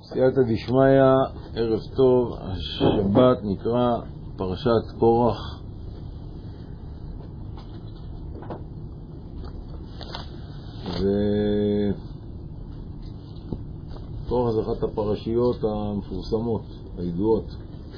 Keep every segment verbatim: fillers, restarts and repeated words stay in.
סייעתא דשמיא, ערב טוב. השבת נקרא פרשת קורח. וקורח זה אחת הפרשיות המפורסמות, הידועות.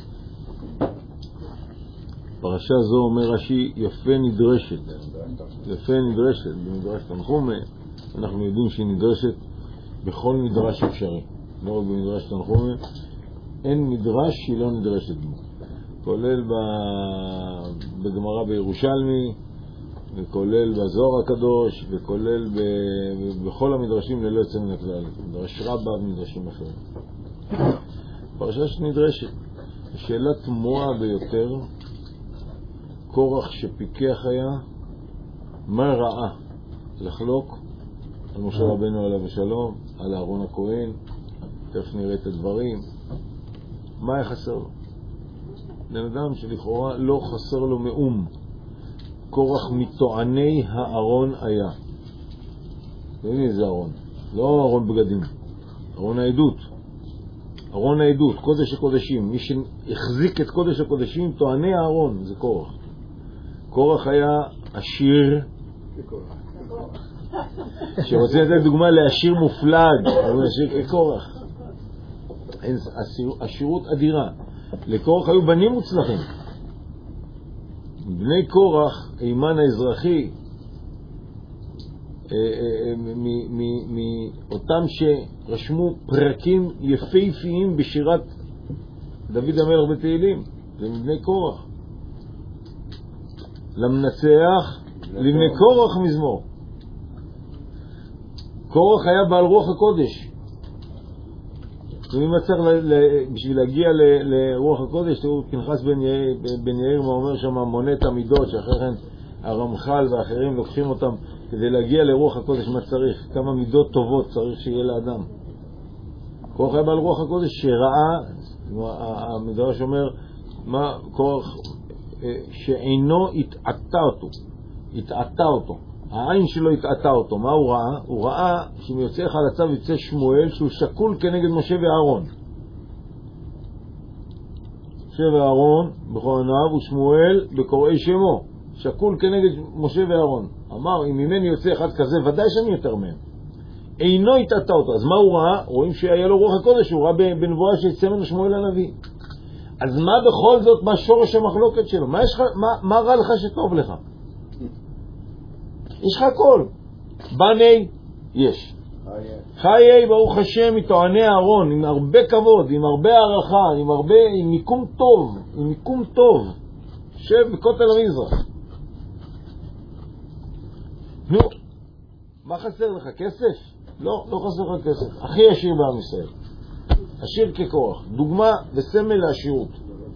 פרשה זו, אומר רש"י, יפה נדרשת. יפה נדרשת. במדרש תנחומא אנחנו יודעים שהיא נדרשת בכל מדרש אפשרי. לא רק במדרש תנחומא, אין מדרש שהיא לא נדרשת בו. כולל בגמרא בירושלמי, וכולל בזוהר הקדוש, וכולל ב... בכל המדרשים ללא יוצא מן הכלל. מדרש רבה ומדרשים אחרים. פרשה שנדרשת. שאלה תמוהה ביותר, קורח שפיקח היה, מה ראה? לחלוק על משה רבנו עליו השלום, על אהרון הכהן, תכף נראה את הדברים. מה היה חסר לו? בן אדם שלכאורה לא חסר לו מאום. קורח מטועני הארון היה. לא יודע איזה ארון, לא ארון בגדים, ארון העדות. ארון העדות, קודש הקודשים. מי שהחזיק את קודש הקודשים, טועני הארון, זה קורח. קורח היה עשיר, שרוצה לתת דוגמה לעשיר מופלג, הוא עשיר כקורח. עשירות אדירה. לקורח היו בנים מוצלחים. בני קורח, אימן האזרחי, מאותם שרשמו פרקים יפהפיים בשירת דוד המלך בתהילים, זה מבני קורח. למנצח לבני קורח מזמור. קורח היה בעל רוח הקודש. ומי צריך בשביל להגיע לרוח הקודש, תראו פנחס בן יאיר, בן יאיר מה אומר שם, מונה את המידות, שאחרי כן הרמח"ל ואחרים לוקחים אותם כדי להגיע לרוח הקודש. מה צריך? כמה מידות טובות צריך שיהיה לאדם. קורח היה בעל רוח הקודש שראה, המדרש אומר, מה קורח שאינו התעתה אותו, התעתה אותו, העין שלו התעתה אותו. מה הוא ראה? הוא ראה שמיוצא אחד הצו יצא שמואל שהוא שקול כנגד משה ואהרון. משה ואהרון בכל עיניו ושמואל בקוראי שמו, שקול כנגד משה ואהרון. אמר, אם ממני יוצא אחד כזה ודאי שאני יותר מהם. אינו התעתה אותו. אז מה הוא ראה? רואים שהיה לו רוח הקודש, הוא ראה בנבואה שיצא ממנו שמואל הנביא. אז מה בכל זאת, מה שורש המחלוקת שלו? מה, יש לך, מה, מה רע לך שטוב לך? יש לך הכל. בני, יש. חיי, ברוך השם, מטועני הארון, עם הרבה כבוד, עם הרבה הערכה, עם הרבה, עם מיקום טוב, עם מיקום טוב. שב בכותל המזרח. נו, מה חסר לך? כסף? לא, לא חסר לך כסף. הכי עשיר בעם ישראל. עשיר כקורח. דוגמה וסמל לעשירות.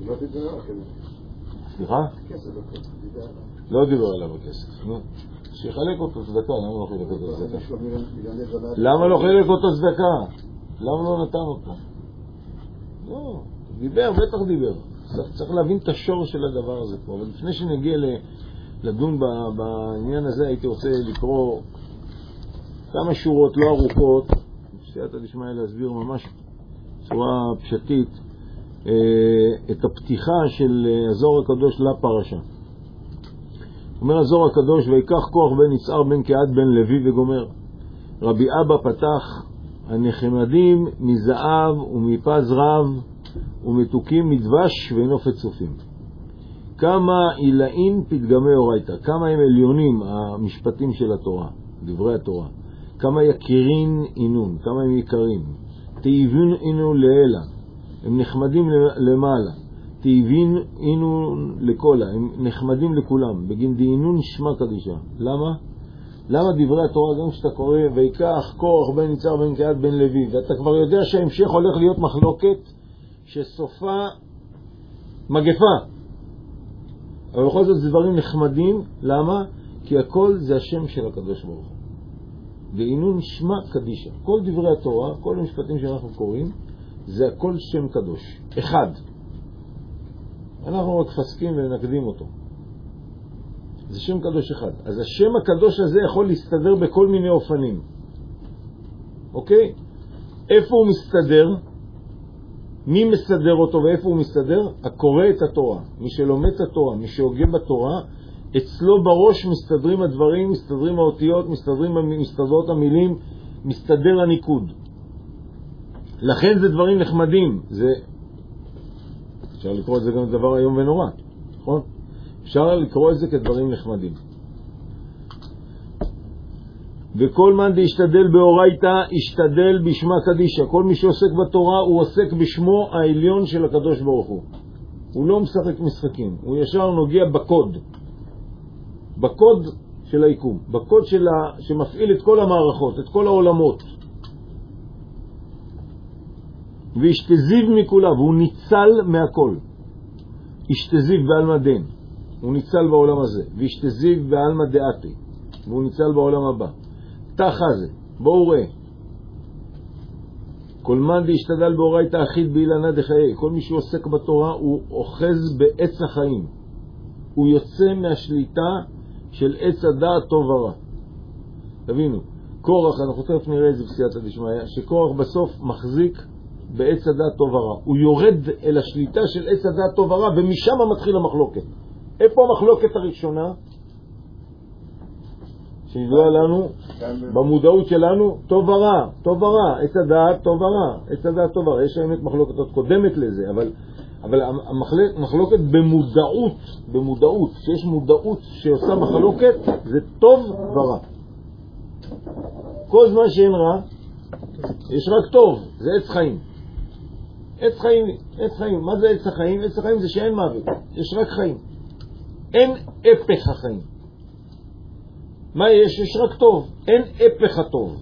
סליחה? לא דיבר עליו הכסף. נו. שיחלק אותו צדקה. למה לא חילק אותו צדקה? למה לא חילק אותו צדקה? למה לא נתן אותו? לא. דיבר, בטח דיבר. צריך להבין את השור של הדבר הזה פה. אבל לפני שנגיע לדון בעניין הזה, הייתי רוצה לקרוא כמה שורות לא ארוכות, סייעתא דשמיא להסביר ממש צורה פשטית את הפתיחה של הזוהר הקדוש לפרשה. אומר הזוהר הקדוש, ויקח קורח בן יצהר בן קהת בן לוי וגומר. רבי אבא פתח, הנחמדים מזהב ומפז רב ומתוקים מדבש ונופת צופים. כמה עילאים פתגמי אורייתא, כמה הם עליונים המשפטים של התורה, דברי התורה. כמה יקירין אינון, כמה הם יקרים. תאיבין אינו לאלה, הם נחמדים למעלה. תאיבין אינו לקולה, הם נחמדים לכולם. בגין דאינון שמה קדישה. למה? למה דברי התורה, גם כשאתה קורא ויקח קורח בן יצהר בן קהת בן לוי, ואתה כבר יודע שההמשך הולך להיות מחלוקת שסופה מגפה, אבל בכל זאת דברים נחמדים. למה? כי הכל זה השם של הקדוש ברוך הוא. דאינון שמה קדישה. כל דברי התורה, כל המשפטים שאנחנו קוראים, זה הכל שם קדוש. אחד. אנחנו רק פסקים ונקדים אותו. זה שם קדוש אחד. אז השם הקדוש הזה יכול להסתדר בכל מיני אופנים. אוקיי? איפה הוא מסתדר? מי מסדר אותו ואיפה הוא מסתדר? הקורא את התורה. מי שלומד את התורה, מי שהוגה בתורה, אצלו בראש מסתדרים הדברים, מסתדרים האותיות, מסתדרים, מסתדרות המילים, מסתדר הניקוד. לכן זה דברים נחמדים. זה, אפשר לקרוא את זה גם דבר היום ונורא, נכון? אפשר לקרוא את זה כדברים נחמדים. וכל מן דהשתדל באורייתא, השתדל בשמה קדישא. כל מי שעוסק בתורה הוא עוסק בשמו העליון של הקדוש ברוך הוא. הוא לא משחק משחקים, הוא ישר נוגע בקוד. בקוד של היקום, בקוד של ה... שמפעיל את כל המערכות, את כל העולמות. והשתזיב מכולה, והוא ניצל מהכל. השתזיב בעלמא דין, הוא ניצל בעולם הזה. והשתזיב בעלמא דעתי, והוא ניצל בעולם הבא. תחה זה, בואו ראה. כל מן דהשתדל באורייתא אחיד באילנה דחיי. כל מי שעוסק בתורה הוא אוחז בעץ החיים. הוא יוצא מהשליטה של עץ הדעת טוב ורע. תבינו, קורח, אנחנו תכף נראה את זה בסייעתא דשמיא, שקורח בסוף מחזיק בעץ הדעת טוב ורע. הוא יורד אל השליטה של עץ הדעת טוב ורע, ומשם מתחיל המחלוקת. איפה המחלוקת הראשונה? שידוע לנו, במודעות שלנו, טוב ורע, טוב ורע, עץ הדעת טוב ורע, עץ הדעת טוב ורע. יש האמת מחלוקת עוד קודמת לזה, אבל אבל המחלוקת במודעות, במודעות, שיש מודעות שעושה מחלוקת, זה טוב ורע. כל זמן שאין רע, יש רק טוב, זה עץ חיים. עץ חיים, עץ חיים. מה זה עץ החיים? עץ החיים זה שאין מוות, יש רק חיים. אין הפך החיים. מה יש? יש רק טוב, אין הפך הטוב.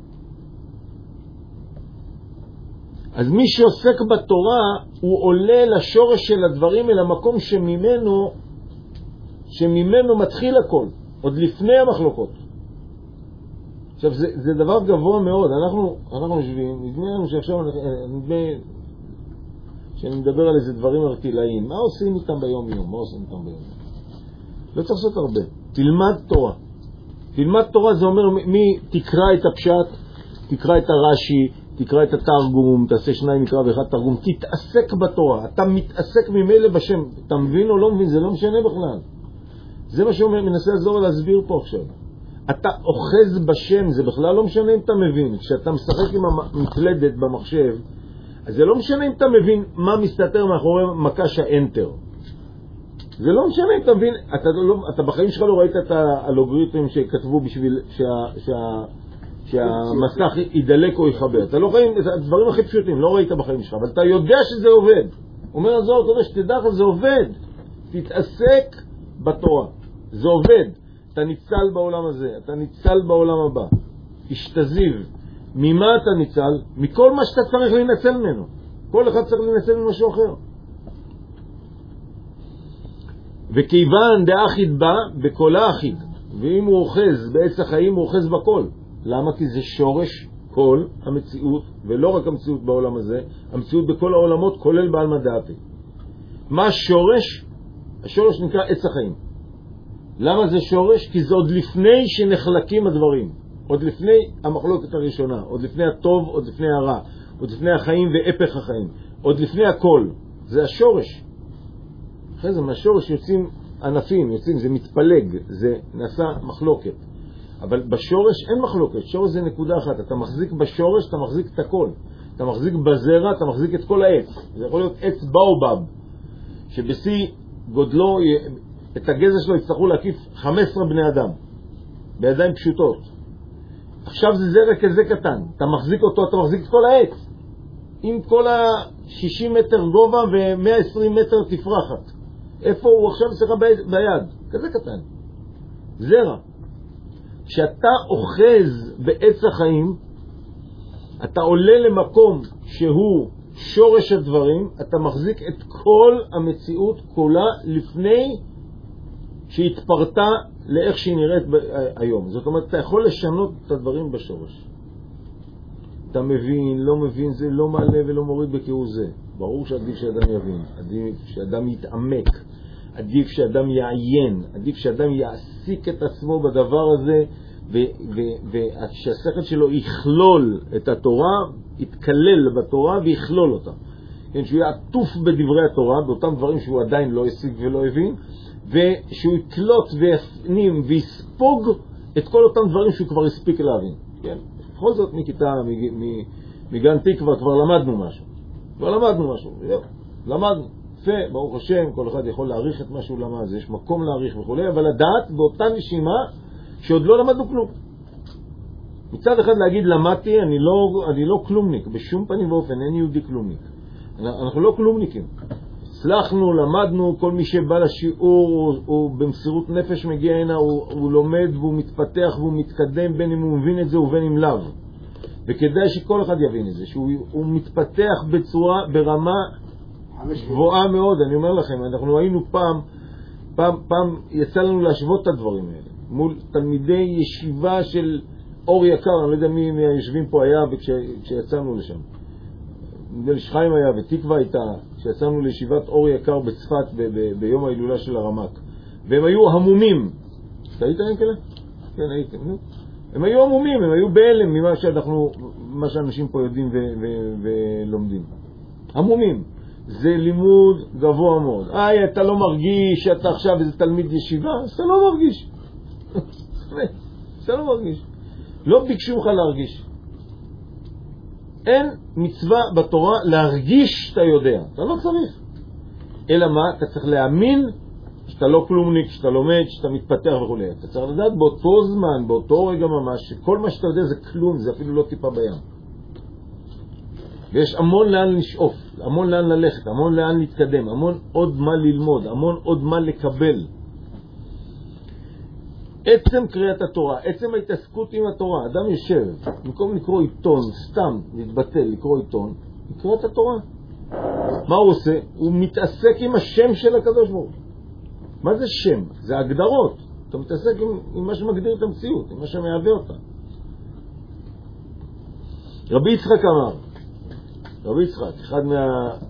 אז מי שעוסק בתורה הוא עולה לשורש של הדברים אל המקום שממנו שממנו מתחיל הכל, עוד לפני המחלוקות. עכשיו זה, זה דבר גבוה מאוד. אנחנו אנחנו יושבים, נדמה לנו שעכשיו נדמה שאני מדבר על איזה דברים ארטילאיים. מה עושים איתם ביום יום? מה עושים איתם ביום יום? לא צריך לעשות הרבה. תלמד תורה. תלמד תורה זה אומר מי תקרא את הפשט, תקרא את הרש"י, תקרא את התרגום, תעשה שניים מקרא ואחד תרגום, תתעסק בתורה. אתה מתעסק ממילא בשם. אתה מבין או לא מבין? זה לא משנה בכלל. זה מה שהוא מנסה לעזור להסביר פה עכשיו. אתה אוחז בשם, זה בכלל לא משנה אם אתה מבין. כשאתה משחק עם המקלדת במחשב, אז זה לא משנה אם אתה מבין מה מסתתר מאחורי מקש האנטר. זה לא משנה אם אתה מבין, אתה, לא, אתה בחיים שלך לא ראית את האלגוריתמים שכתבו בשביל שה, שה, שהמסך ידלק או יחבר. אתה לא חיים, את הדברים הכי פשוטים, לא ראית בחיים שלך, אבל אתה יודע שזה עובד. אומר הזוהר, אתה יודע שתדע לך, זה עובד. תתעסק בתורה. זה עובד. אתה ניצל בעולם הזה, אתה ניצל בעולם הבא. תשתזיב. ממה אתה ניצל? מכל מה שאתה צריך להינצל ממנו. כל אחד צריך להינצל ממשהו אחר. וכיוון דאחיד בא, בקולה אחיד. ואם הוא אוחז בעץ החיים, הוא אוחז בכל. למה? כי זה שורש כל המציאות, ולא רק המציאות בעולם הזה, המציאות בכל העולמות, כולל בעלמא דעתי. מה השורש? השורש נקרא עץ החיים. למה זה שורש? כי זה עוד לפני שנחלקים הדברים. עוד לפני המחלוקת הראשונה, עוד לפני הטוב, עוד לפני הרע, עוד לפני החיים והפך החיים, עוד לפני הכל. זה השורש. אחרי זה מהשורש יוצאים ענפים, יוצאים, זה מתפלג, זה נעשה מחלוקת. אבל בשורש אין מחלוקת, שורש זה נקודה אחת. אתה מחזיק בשורש, אתה מחזיק את הכל. אתה מחזיק בזרע, אתה מחזיק את כל העץ. זה יכול להיות עץ באובב, שבשיא גודלו, את הגזע שלו יצטרכו להקיף חמישה עשר בני אדם, בידיים פשוטות. עכשיו זה זרע כזה קטן, אתה מחזיק אותו, אתה מחזיק את כל העץ, עם כל ה-שישים מטר גובה ו-מאה ועשרים מטר תפרחת. איפה הוא עכשיו צריך ביד? כזה קטן. זרע. כשאתה אוחז בעץ החיים, אתה עולה למקום שהוא שורש הדברים, אתה מחזיק את כל המציאות כולה לפני שהתפרטה לאיך שהיא נראית היום. זאת אומרת, אתה יכול לשנות את הדברים בשורש. אתה מבין, לא מבין, זה לא מעלה ולא מוריד בכהוא זה. ברור שעדיף שאדם יבין, עדיף שאדם יתעמק, עדיף שאדם יעיין, עדיף שאדם יעסיק את עצמו בדבר הזה, ושהשכל שלו יכלול את התורה, יתכלל בתורה ויכלול אותה. כן, שהוא יהיה עטוף בדברי התורה, באותם דברים שהוא עדיין לא השיג ולא הבין, ושהוא יתלות ויפנים ויספוג את כל אותם דברים שהוא כבר הספיק להבין. כן? בכל זאת מכיתה, מגן תקווה כבר למדנו משהו. כבר למדנו משהו, זהו, למדנו. יפה, ברוך השם, כל אחד יכול להעריך את מה שהוא למד, יש מקום להעריך וכו', אבל לדעת באותה נשימה שעוד לא למדנו כלום. מצד אחד להגיד למדתי, אני לא, אני לא כלומניק, בשום פנים ואופן, אין יהודי כלומניק. אנחנו לא כלומניקים. הצלחנו, למדנו, כל מי שבא לשיעור הוא, הוא במסירות נפש מגיע הנה, הוא, הוא לומד והוא מתפתח והוא מתקדם בין אם הוא מבין את זה ובין אם לאו. וכדאי שכל אחד יבין את זה, שהוא מתפתח בצורה, ברמה גבוהה מאוד. אני אומר לכם, אנחנו היינו פעם, פעם, פעם יצא לנו להשוות את הדברים האלה, מול תלמידי ישיבה של אור יקר, אני לא יודע מי מהיושבים פה היה כשיצאנו לשם. נדמה לי שחיים היה ותקווה הייתה, כשיצאנו לישיבת אור יקר בצפת ב- ב- ביום ההילולה של הרמק. והם היו המומים. אתה היית להם כאלה? כן, הייתם. הם היו המומים, הם היו בהלם ממה שאנחנו, מה שאנשים פה יודעים ו- ו- ולומדים. המומים. זה לימוד גבוה מאוד. איי, אתה לא מרגיש שאתה עכשיו איזה תלמיד ישיבה? אז אתה לא מרגיש. אתה לא מרגיש. לא ביקשו לך להרגיש. אין מצווה בתורה להרגיש שאתה יודע. אתה לא צריך. אלא מה? אתה צריך להאמין שאתה לא כלומניק, שאתה לומד, שאתה מתפתח וכו'. אתה צריך לדעת באותו זמן, באותו רגע ממש, שכל מה שאתה יודע זה כלום, זה אפילו לא טיפה בים. ויש המון לאן לשאוף, המון לאן ללכת, המון לאן להתקדם, המון עוד מה ללמוד, המון עוד מה לקבל. עצם קריאת התורה, עצם ההתעסקות עם התורה, אדם יושב, במקום לקרוא עיתון, סתם להתבטל, לקרוא עיתון, לקרוא את התורה. מה הוא עושה? הוא מתעסק עם השם של הקדוש ברוך הוא. מה זה שם? זה הגדרות. אתה מתעסק עם, עם מה שמגדיר את המציאות, עם מה שמהווה אותה. רבי יצחק אמר, רבי יצחק, אחד מה,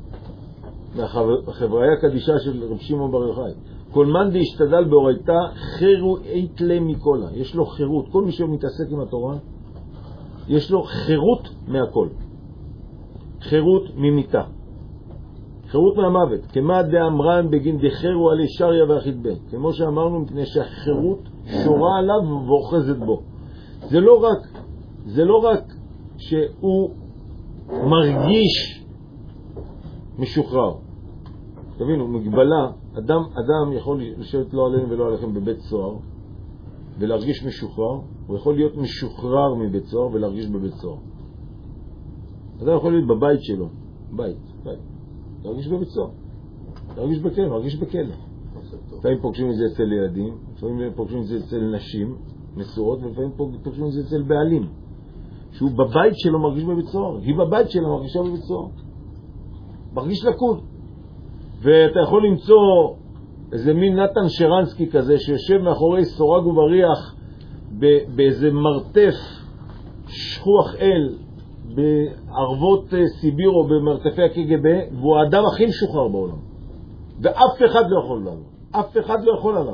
מהחבריה הקדישה של רב שמעון בר יוחאי, כל מאן דהשתדל באורייתא חירו אית ליה מקולה. יש לו חירות. כל מי שמתעסק עם התורה, יש לו חירות מהכל. חירות ממיתה. חירות מהמוות. כמה דאמרן בגין דחירו עלי שריה ואחיד בן. כמו שאמרנו, מפני שהחירות שורה עליו ואוחזת בו. זה לא רק, זה לא רק שהוא מרגיש משוחרר. תבינו, מגבלה, אדם, אדם יכול לשבת לא עליהם ולא עליכם בבית סוהר ולהרגיש משוחרר, הוא יכול להיות משוחרר מבית סוהר ולהרגיש בבית סוהר. אדם יכול להיות בבית שלו, בית, בית, להרגיש בבית סוהר, להרגיש בכלא, להרגיש בכלא. לפעמים פוגשים את זה אצל ילדים, לפעמים פוגשים את זה אצל נשים נשואות, ולפעמים פוגשים את זה אצל בעלים. שהוא בבית שלו מרגיש בבית סוהר, היא בבית שלו מרגישה בבית סוהר. מרגיש לקוד. ואתה יכול למצוא איזה מין נתן שרנסקי כזה שיושב מאחורי סורג ובריח באיזה מרתף שכוח אל בערבות סיביר או במרתפי הקג"ב, והוא האדם הכי משוחרר בעולם. ואף אחד לא יכול עליו. אף אחד לא יכול עליו.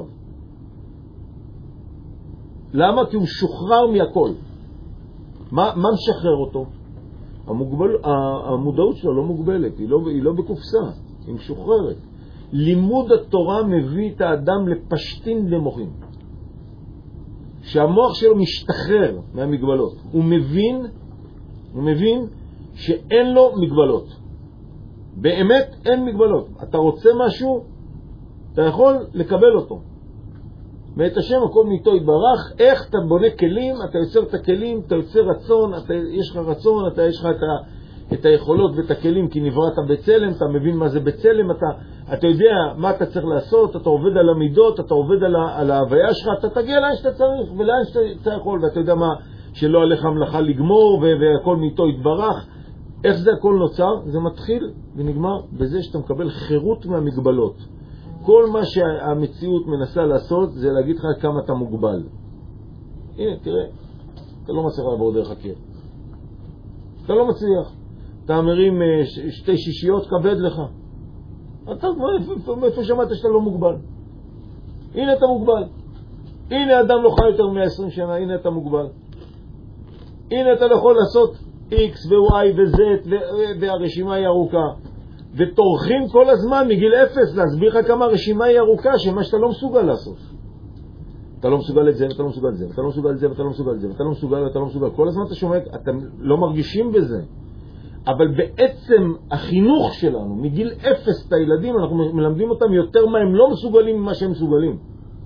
למה? כי הוא שוחרר מהכל. מה, מה משחרר אותו? המוגבל, המודעות שלו לא מוגבלת, היא לא, היא לא בקופסה, היא משוחררת. לימוד התורה מביא את האדם לפשטין למוחים. שהמוח שלו משתחרר מהמגבלות. הוא מבין, הוא מבין שאין לו מגבלות. באמת אין מגבלות. אתה רוצה משהו, אתה יכול לקבל אותו. ואת השם הכל מאיתו יתברך. איך אתה בונה כלים, אתה יוצר את הכלים, אתה יוצר רצון, אתה, יש לך רצון, אתה יש לך את, ה, את היכולות ואת הכלים, כי נבראת בצלם, אתה מבין מה זה בצלם, אתה, אתה יודע מה אתה צריך לעשות, אתה עובד על המידות, אתה עובד על, ה, על ההוויה שלך, אתה תגיע לאן שאתה צריך ולאן שאתה יכול, ואתה יודע מה, שלא עליך המלאכה לגמור, והכל מאיתו יתברך. איך זה הכל נוצר? זה מתחיל ונגמר בזה שאתה מקבל חירות מהמגבלות. כל מה שהמציאות מנסה לעשות זה להגיד לך כמה אתה מוגבל. הנה, תראה, אתה לא מצליח לעבור דרך הקיר. אתה לא מצליח. אתה מרים שתי שישיות, כבד לך. אתה מאיפה שמעת שאתה לא מוגבל? הנה אתה מוגבל. הנה אדם לא חי יותר מ-מאה ועשרים שנה, הנה אתה מוגבל. הנה אתה לא יכול לעשות X ו-Y ו-Z והרשימה היא ארוכה. וטורחים כל הזמן מגיל אפס להסביר לך כמה הרשימה היא ארוכה שמה שאתה לא מסוגל לעשות. אתה לא מסוגל את זה, ואתה לא מסוגל את זה, ואתה לא מסוגל את זה, ואתה לא מסוגל את זה, ואתה לא מסוגל, ואתה לא מסוגל. כל הזמן אתה שומע, אתם לא מרגישים בזה. אבל בעצם החינוך שלנו, מגיל אפס את הילדים, אנחנו מלמדים אותם יותר מה הם לא מסוגלים ממה שהם מסוגלים.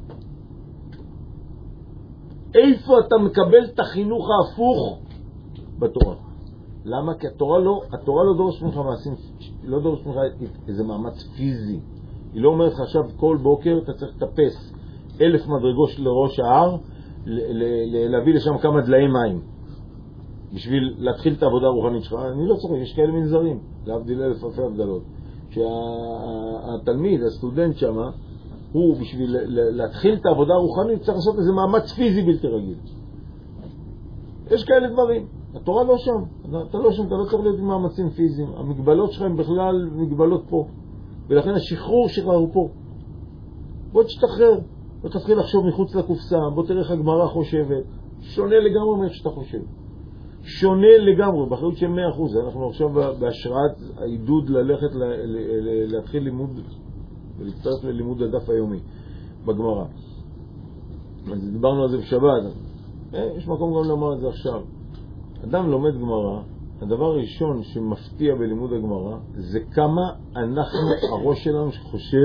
איפה אתה מקבל את החינוך ההפוך? בתורה. למה? כי התורה לא, התורה לא דורש ממך מעשים, לא דורש ממך איזה מאמץ פיזי. היא לא אומרת לך עכשיו כל בוקר אתה צריך לטפס אלף מדרגות לראש ההר, להביא לשם כמה דלאי מים בשביל להתחיל את העבודה הרוחנית שלך. אני לא צריך, יש כאלה מנזרים, להבדיל אלף אלפי הבדלות. שהתלמיד, הסטודנט שם, הוא בשביל להתחיל את העבודה הרוחנית צריך לעשות איזה מאמץ פיזי בלתי רגיל. יש כאלה דברים. התורה לא שם. אתה לא שם, אתה לא צריך להיות עם מאמצים פיזיים. המגבלות שלך הם בכלל מגבלות פה. ולכן השחרור שלך הוא פה. בוא תשתחרר. בוא תתחיל לחשוב מחוץ לקופסה. בוא תראה איך הגמרא חושבת. שונה לגמרי מאיך שאתה חושב. שונה לגמרי, באחריות של מאה אחוז. אנחנו עכשיו בהשראת העידוד ללכת ל- ל- ל- להתחיל לימוד ולהצטרף ללימוד הדף היומי בגמרא. אז דיברנו על זה בשבת. יש מקום גם לומר את זה עכשיו. אדם לומד גמרא, הדבר הראשון שמפתיע בלימוד הגמרא זה כמה אנחנו, הראש שלנו שחושב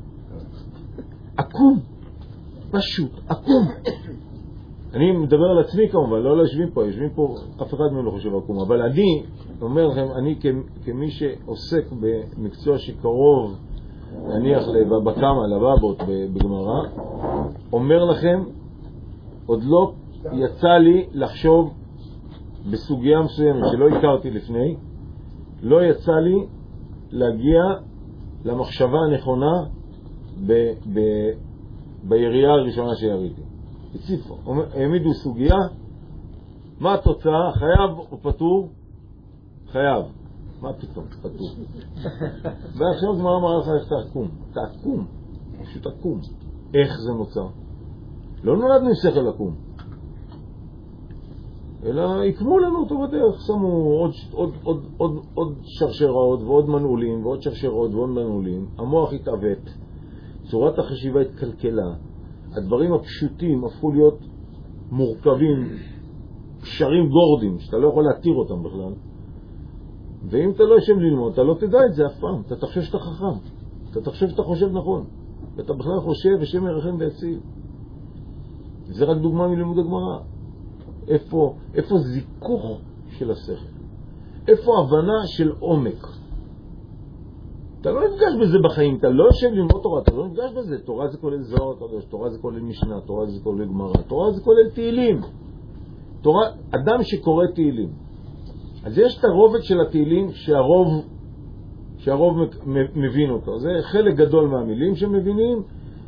עקום, פשוט עקום. אני מדבר על עצמי כמובן, לא יושבים פה, יושבים פה, אף אחד מהם לא חושב עקום, אבל אני אומר לכם, אני כמי שעוסק במקצוע שקרוב נניח לבקמה, לבבות בגמרא, אומר לכם, עוד לא יצא לי לחשוב בסוגיה מסוימת שלא הכרתי לפני, לא יצא לי להגיע למחשבה הנכונה ב, ב, בירייה הראשונה שיריתי. הציפו, העמידו סוגיה, מה התוצאה? חייב או פטור? חייב. מה פתאום? פטור. ועכשיו גמרא אמרה לך איך תעקום. תעקום. פשוט תעקום. איך זה נוצר? לא נולדנו שכל עקום. אלא יקמו לנו אותו בדרך, שמו עוד, עוד, עוד, עוד, עוד שרשרות ועוד מנעולים ועוד שרשרות ועוד מנעולים. המוח התעוות, צורת החשיבה התקלקלה, הדברים הפשוטים הפכו להיות מורכבים, קשרים גורדים, שאתה לא יכול להתיר אותם בכלל. ואם אתה לא יושב ללמוד, אתה לא תדע את זה אף פעם. אתה תחשב שאתה חכם, אתה תחשב שאתה חושב נכון, ואתה בכלל חושב ושם ירחם ויציל. זה רק דוגמה מלימוד הגמרא. איפה, איפה זיכוך של השכל, איפה הבנה של עומק. אתה לא נפגש בזה בחיים, אתה לא יושב ללמוד תורה, אתה לא נפגש בזה. תורה זה כולל זוהר קדוש, תורה זה כולל משנה, תורה זה כולל גמרא, תורה זה כולל תהילים. תורה, אדם שקורא תהילים, אז יש את הרובד של התהילים שהרוב, שהרוב מבין אותו. זה חלק גדול מהמילים שמבינים,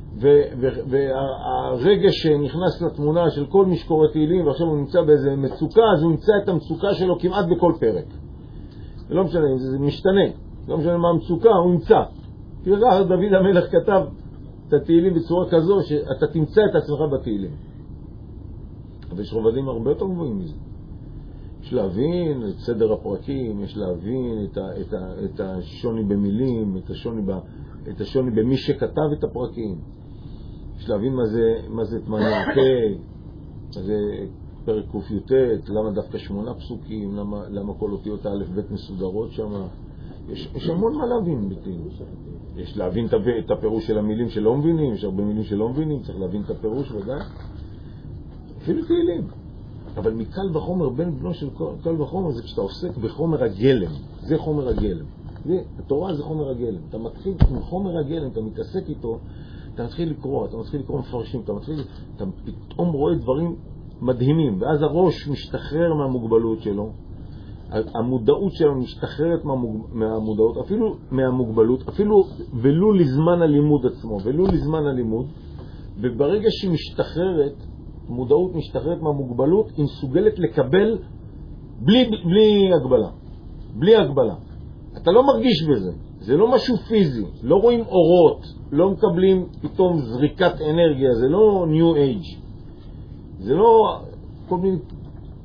והרגע שנכנס לתמונה של כל מי שקורא תהילים ועכשיו הוא נמצא באיזה מצוקה, אז הוא נמצא את המצוקה שלו כמעט בכל פרק. זה לא משנה, זה משתנה, לא משנה מה המצוקה, הוא נמצא. תראה, דוד המלך כתב את התהילים בצורה כזו שאתה תמצא את עצמך בתהילים. אבל יש רובדים הרבה יותר גבוהים מזה. יש להבין את סדר הפרקים, יש להבין את, ה, את, ה, את השוני במילים, את השוני, ב, את השוני במי שכתב את הפרקים. יש להבין מה זה, מה זה תמניה קיי, מה זה פרק ק"ט, למה דווקא שמונה פסוקים, למה, למה כל אותיות א' ב' מסודרות שם. יש, יש המון מה להבין בתהילים. יש להבין את הפירוש של המילים שלא מבינים, יש הרבה מילים שלא מבינים, צריך להבין את הפירוש ודאי. אפילו תהילים. אבל מקל וחומר, בין בנו של קל וחומר, זה כשאתה עוסק בחומר הגלם. זה חומר הגלם. זה, התורה זה חומר הגלם. אתה מתחיל עם חומר הגלם, אתה מתעסק איתו, אתה מתחיל לקרוא, אתה מתחיל לקרוא מפרשים, אתה מתחיל, אתה פתאום רואה דברים מדהימים, ואז הראש משתחרר מהמוגבלות שלו, המודעות שלו משתחררת מהמודעות, אפילו מהמוגבלות, אפילו ולו לזמן הלימוד עצמו, ולו לזמן הלימוד, וברגע שהיא משתחררת, מודעות משתחררת מהמוגבלות, היא מסוגלת לקבל בלי, בלי הגבלה. בלי הגבלה. אתה לא מרגיש בזה. זה לא משהו פיזי. לא רואים אורות. לא מקבלים פתאום זריקת אנרגיה. זה לא ניו אייג'. זה לא כל מיני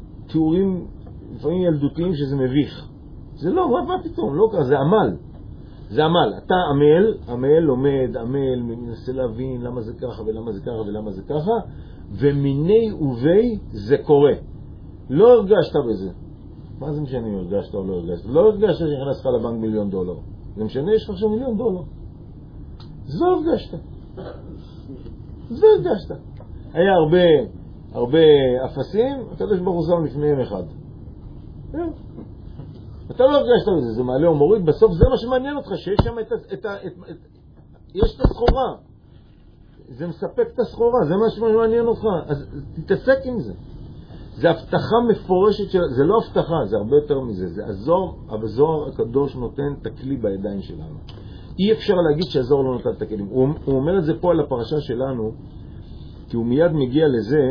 תיאורים לפעמים ילדותיים שזה מביך. זה לא, מה, מה פתאום? לא ככה, זה עמל. זה עמל. אתה עמל, עמל, לומד, עמל, מנסה להבין למה זה ככה ולמה זה ככה ולמה זה ככה, ומיני ובי זה קורה. לא הרגשת בזה. מה זה משנה אם הרגשת או לא הרגשת? לא הרגשת שנכנס לך לבנק מיליון דולר. זה משנה, יש לך עכשיו מיליון דולר. זו הרגשת. זו הרגשת. היה הרבה, הרבה אפסים, הקדוש ברוך הוא שם לפניהם אחד. אתה לא הרגשת בזה, זה מעלה או מוריד, בסוף זה מה שמעניין אותך, שיש שם את, את, את, את, יש את הסחורה. זה מספק את הסחורה, זה מה שמעניין אותך. אז תתעסק עם זה. זה הבטחה מפורשת של... זה לא הבטחה, זה הרבה יותר מזה. זה הזוהר, הזוהר הקדוש נותן את הכלי בידיים שלנו. אי אפשר להגיד שהזוהר לא נותן את הכלים. הוא, הוא אומר את זה פה על הפרשה שלנו, כי הוא מיד מגיע לזה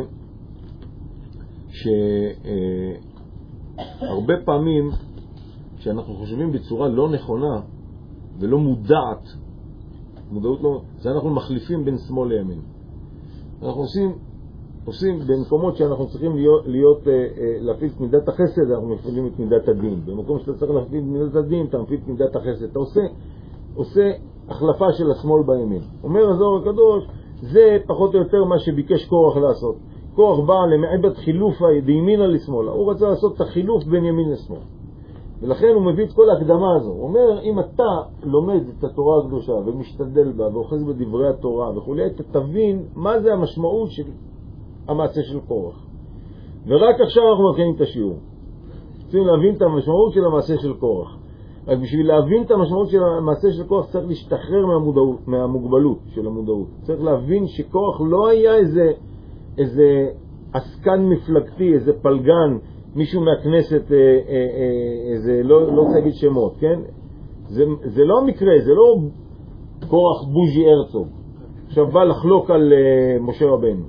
שהרבה פעמים שאנחנו חושבים בצורה לא נכונה ולא מודעת, מודעות לא, זה אנחנו מחליפים בין שמאל לימין. אנחנו עושים עושים במקומות שאנחנו צריכים להיות, להיות, אה, אה, להפעיל את מידת החסד, אנחנו מפעילים את מידת הדין. במקום שאתה צריך להפעיל את מידת הדין, אתה מפעיל את מידת החסד. אתה עושה, עושה החלפה של השמאל בימין. אומר הזוהר הקדוש, זה פחות או יותר מה שביקש קורח לעשות. קורח בא למעבד חילופה דימינה לשמאלה. הוא רצה לעשות את החילוף בין ימין לשמאל. ולכן הוא מביא את כל ההקדמה הזו. הוא אומר, אם אתה לומד את התורה הקדושה ומשתדל בה ואוחז בדברי התורה וכו', אתה תבין מה זה המשמעות של המעשה של קורח. ורק עכשיו אנחנו מתחילים את השיעור. צריכים להבין את המשמעות של המעשה של קורח. רק בשביל להבין את המשמעות של המעשה של קורח צריך להשתחרר מהמודעות, מהמוגבלות של המודעות. צריך להבין שקורח לא היה איזה, איזה עסקן מפלגתי, איזה פלגן, מישהו מהכנסת, אה, אה, אה, איזה, לא, לא רוצה להגיד שמות, כן? זה, זה לא המקרה, זה לא קורח בוז'י הרצוג. עכשיו בא לחלוק על אה, משה רבנו.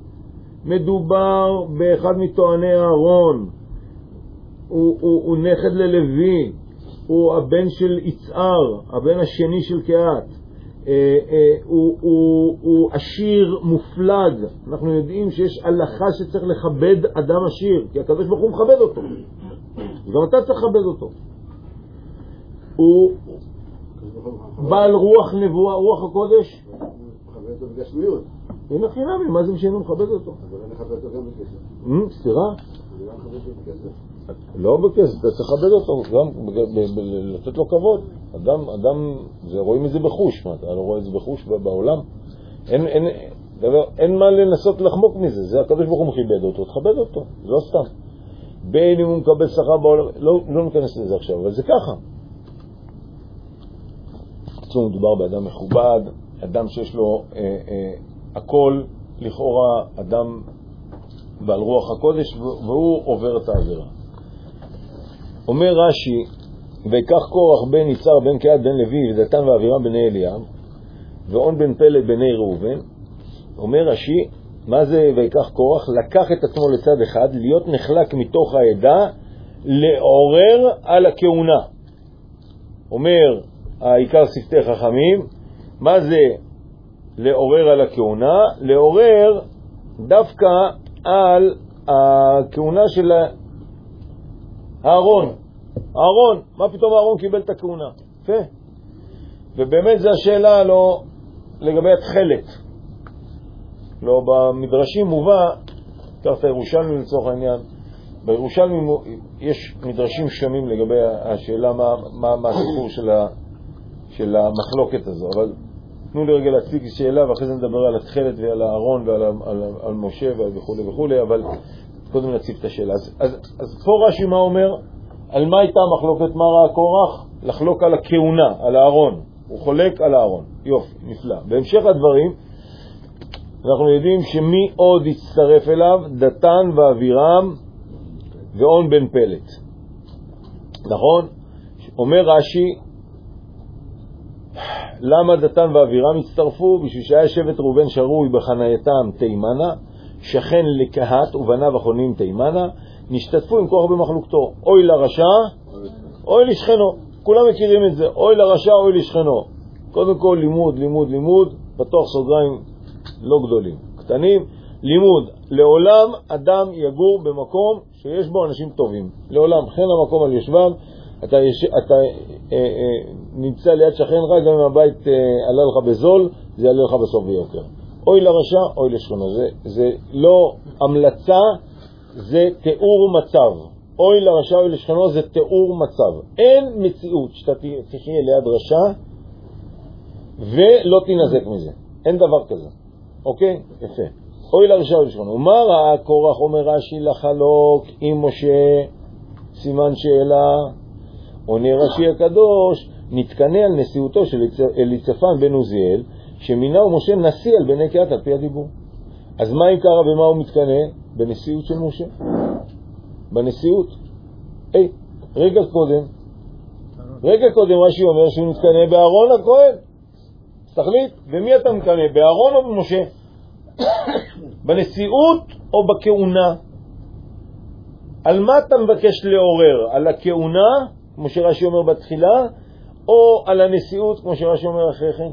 מדובר באחד מטועני אהרון, הוא, הוא, הוא נכד ללוי, הוא הבן של יצער, הבן השני של קהת, אה, אה, הוא, הוא, הוא עשיר מופלג. אנחנו יודעים שיש הלכה שצריך לכבד אדם עשיר, כי הקדוש ברוך הוא מכבד אותו, גם אתה צריך לכבד אותו. הוא בעל רוח נבואה, רוח הקודש, מכבד אותו בגשמיות. אין החינמי, מה זה משנה מכבד אותו? אבל אני מכבד אותו גם בכסף. סתירה? אני גם מכבד אותו בכסף. לא בכסף, אתה צריך לכבד אותו, גם לתת לו כבוד. אדם, אדם, רואים את זה בחוש, מה, אתה לא רואה את זה בחוש בעולם? אין, אין, דבר, אין מה לנסות לחמוק מזה, זה הקדוש ברוך הוא מכבד אותו, תכבד אותו, זה לא סתם. בין אם הוא מקבל שכר בעולם, לא, לא ניכנס לזה עכשיו, אבל זה ככה. עצום מדובר באדם מכובד, אדם שיש לו אה, אה, הכל, לכאורה אדם בעל רוח הקודש, והוא עובר את העבירה. אומר רש"י, ויקח קורח בן יצהר בן קהת בן לוי ודתן ואבירם בני אליעם ואון בן פלג בני ראובן. אומר רש"י, מה זה ויקח קורח? לקח את עצמו לצד אחד, להיות נחלק מתוך העדה, לעורר על הכהונה. אומר העיקר שפתי חכמים, מה זה לעורר על הכהונה? לעורר דווקא על הכהונה של הארון. הארון, מה פתאום הארון קיבל את הכהונה? יפה. ובאמת זו השאלה לא לגבי התחלת. לא במדרשים מובא, כך את הירושלמי לצורך העניין, בירושלמי יש מדרשים שונים לגבי השאלה מה, מה, מה הסיפור של, ה, של המחלוקת הזו, אבל תנו לי רגע להציג שאלה ואחרי זה נדבר על התחלת ועל הארון ועל על, על משה וכו' וכו', אבל קודם נציג את השאלה. אז, אז, אז פה רש"י מה אומר? על מה הייתה המחלוקת? מה ראה קורח? לחלוק על הכהונה, על הארון. הוא חולק על הארון. יופי, נפלא. בהמשך הדברים אנחנו יודעים שמי עוד הצטרף אליו? דתן ואבירם ואון בן פלג. נכון? אומר רש"י, למה דתן ואבירם הצטרפו? בשביל שהיה שבט ראובן שרוי בחנייתם תימנה, שכן לקהת ובניו אחרונים תימנה, נשתתפו עם כוח במחלוקתו, אוי לרשע אוי לשכנו. כולם מכירים את זה, אוי לרשע אוי לשכנו. קודם כל לימוד, לימוד, לימוד, פתוח סוגריים לא גדולים, קטנים, לימוד. לעולם אדם יגור במקום שיש בו אנשים טובים, לעולם. כן המקום על יושבם, אתה, יש, אתה אה, אה, נמצא ליד שכנך, גם אם הבית עלה לך בזול, זה יעלה לך בסוף ביוקר. אוי לרשע, אוי לשכנו. זה, זה לא המלצה, זה תיאור מצב. אוי לרשע, אוי לשכנו, זה תיאור מצב. אין מציאות שאתה תחיה ליד רשע ולא תנזק מזה. אין דבר כזה. אוקיי? יפה. אוי לרשע, אוי לשכנו. ומה ראה קורח אומר רש"י לחלוק עם משה, סימן שאלה, עונה רש"י הקדוש, נתקנה על נשיאותו של אליצפן בן עוזיאל, שמינה משה נשיא על בני קהת על פי הדיבור. אז מה אם קרה במה הוא מתקנה? בנשיאות של משה. בנשיאות. היי, רגע קודם, רגע קודם רש"י אומר שהוא מתקנה באהרון הכהן. תחליט, ומי אתה מתקנה? באהרון או במשה? בנשיאות או בכהונה? על מה אתה מבקש לעורר? על הכהונה, כמו שרש"י אומר בתחילה, או על הנשיאות, כמו שרש"י אומר אחרי כן?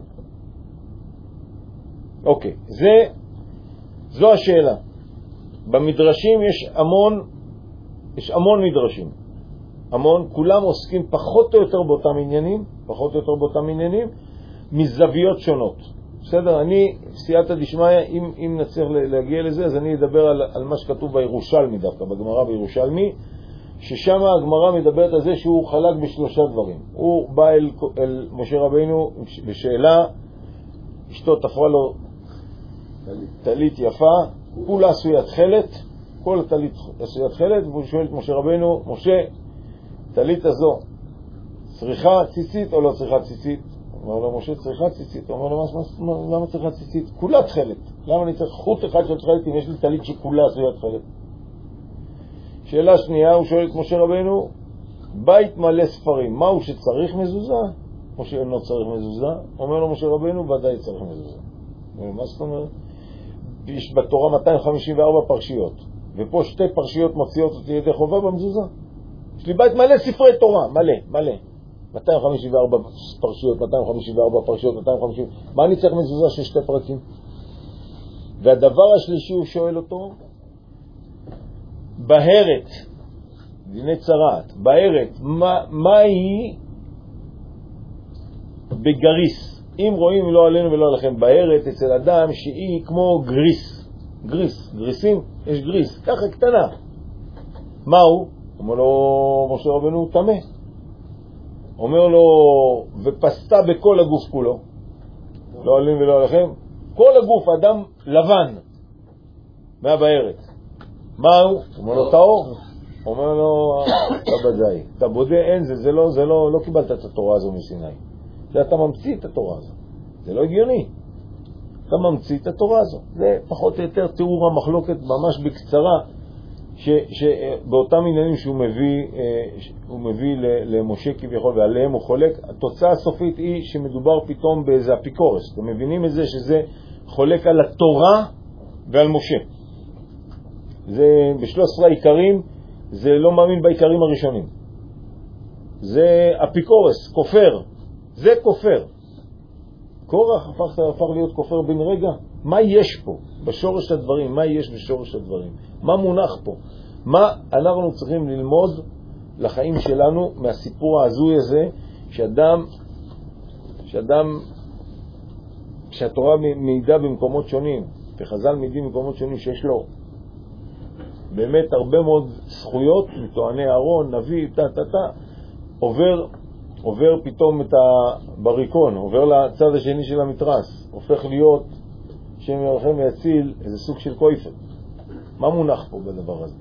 אוקיי, זה, זו השאלה. במדרשים יש המון, יש המון מדרשים. המון, כולם עוסקים פחות או יותר באותם עניינים, פחות או יותר באותם עניינים, מזוויות שונות. בסדר? אני, סייעתא דשמיא, אם, אם נצליח להגיע לזה, אז אני אדבר על, על מה שכתוב בירושלמי דווקא, בגמרא בירושלמי, ששם הגמרא מדברת על זה שהוא חלק בשלושה דברים. הוא בא אל, אל משה רבינו בשאלה, אשתו תפרה לו תלית יפה, כולה עשוית תכלת, כל התלית עשוית תכלת, והוא שואל את משה רבינו, משה, תלית הזו צריכה ציצית או לא צריכה ציצית? אומר לו משה, צריכה ציצית. הוא אומר לו, מה, למה צריכה ציצית? כולה תכלת. למה אני צריך חוט אחד של תכלת אם יש לי תלית שכולה עשוית תכלת? שאלה שנייה, הוא שואל את משה רבינו, בית מלא ספרים, מהו שצריך מזוזה? משה אינו צריך מזוזה. אומר לו משה רבינו, ודאי צריך מזוזה. מה זאת אומרת? יש בתורה מאתיים חמישים וארבע פרשיות, ופה שתי פרשיות מוציאות אותי ידי חובה במזוזה. יש לי בית מלא ספרי תורה, מלא, מלא. מאתיים חמישים וארבע פרשיות, מאתיים חמישים וארבע פרשיות, מאתיים חמישים... מה אני צריך מזוזה של שתי פרקים? והדבר השלישי הוא שואל אותו, בהרת, דיני צרעת, בהרת, מה, מה היא בגריס? אם רואים לא עלינו ולא עליכם, בהרת אצל אדם שהיא כמו גריס, גריס, גריסים, יש גריס, ככה קטנה. מהו? אומר לו משה רבנו, תמה. אומר לו, ופסתה בכל הגוף כולו, לא עלינו ולא עליכם, כל הגוף, אדם לבן, מהבהרת. מהו? אומר לו, טהור. אומר לו, אתה בדאי, אתה בודה, אין זה, זה לא, זה לא, לא קיבלת את התורה הזו מסיני. זה אתה ממציא את התורה הזו. זה לא הגיוני. אתה ממציא את התורה הזו. זה פחות או יותר תיאור המחלוקת ממש בקצרה, שבאותם עניינים שהוא מביא, הוא מביא למשה כביכול, ועליהם הוא חולק. התוצאה הסופית היא שמדובר פתאום באיזה אפיקורס. אתם מבינים את זה שזה חולק על התורה ועל משה. זה בשלוש עשרה עיקרים, זה לא מאמין בעיקרים הראשונים. זה אפיקורס, כופר. זה כופר. קורח הפך, הפך להיות כופר בן רגע. מה יש פה בשורש הדברים? מה יש בשורש הדברים? מה מונח פה? מה אנחנו צריכים ללמוד לחיים שלנו מהסיפור ההזוי הזה, שאדם, שאדם, שהתורה מעידה במקומות שונים, וחז"ל מעידים במקומות שונים שיש לו באמת הרבה מאוד זכויות, מטועני אהרון, נביא, תה, תה, תה, עובר, עובר פתאום את הבריקון, עובר לצד השני של המתרס, הופך להיות שם ירחם ויציל איזה סוג של קויפר. מה מונח פה בדבר הזה?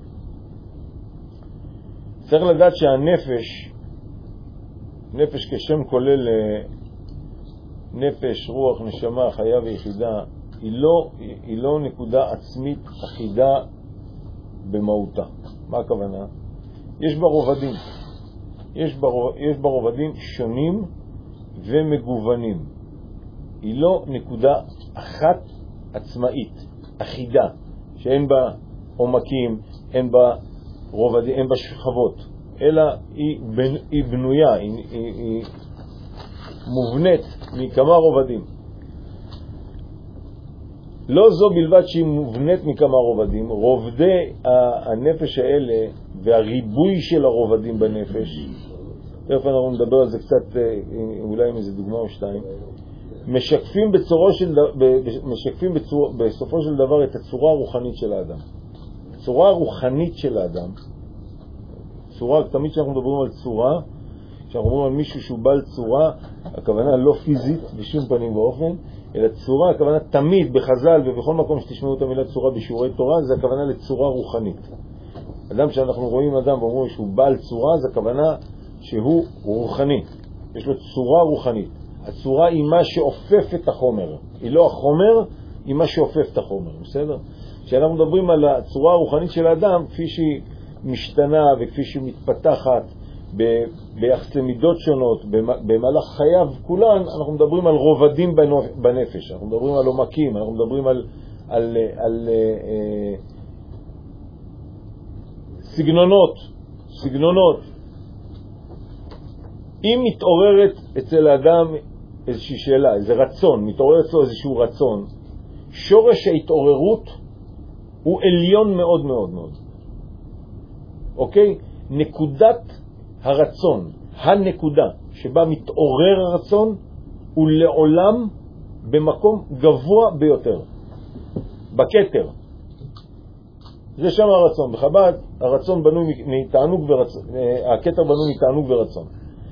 צריך לדעת שהנפש, נפש כשם כולל נפש, רוח, נשמה, חיה ויחידה, היא לא, היא לא נקודה עצמית אחידה במהותה. מה הכוונה? יש בה רובדים. יש בה, יש בה רובדים שונים ומגוונים. היא לא נקודה אחת עצמאית, אחידה, שאין בה עומקים, אין בה רובדים, אין בה שכבות, אלא היא, בנ, היא בנויה, היא, היא, היא מובנית מכמה רובדים. לא זו בלבד שהיא מובנית מכמה רובדים, רובדי הנפש האלה והריבוי של הרובדים בנפש תכף אנחנו נדבר על זה קצת, אולי עם איזה דוגמה או שתיים. משקפים בצורו של, משקפים בצור, בסופו של דבר את הצורה הרוחנית של האדם. הצורה הרוחנית של האדם, צורה, תמיד כשאנחנו מדברים על צורה, כשאנחנו מדברים על מישהו שהוא בעל צורה, הכוונה לא פיזית בשום פנים ואופן, אלא צורה, הכוונה תמיד בחז"ל ובכל מקום שתשמעו את המילה צורה בשיעורי תורה, זה הכוונה לצורה רוחנית. אדם שאנחנו רואים אדם ואומרים שהוא בעל צורה, זה הכוונה שהוא רוחני, יש לו צורה רוחנית. הצורה היא מה שאופף את החומר, היא לא החומר, היא מה שאופף את החומר, בסדר? כשאנחנו מדברים על הצורה הרוחנית של האדם, כפי שהיא משתנה וכפי שהיא מתפתחת ביחס למידות שונות, במהלך חייו כולן, אנחנו מדברים על רובדים בנפש, אנחנו מדברים על עומקים, אנחנו מדברים על, על, על, על אה, סגנונות, סגנונות. אם מתעוררת אצל האדם איזושהי שאלה, איזה רצון, מתעורר אצלו איזשהו רצון, שורש ההתעוררות הוא עליון מאוד מאוד מאוד. אוקיי? נקודת הרצון, הנקודה שבה מתעורר הרצון, הוא לעולם במקום גבוה ביותר, בכתר. זה שם הרצון. בחב"ד הרצון בנוי מתענוג ורצון, הכתר בנוי מתענוג ורצון.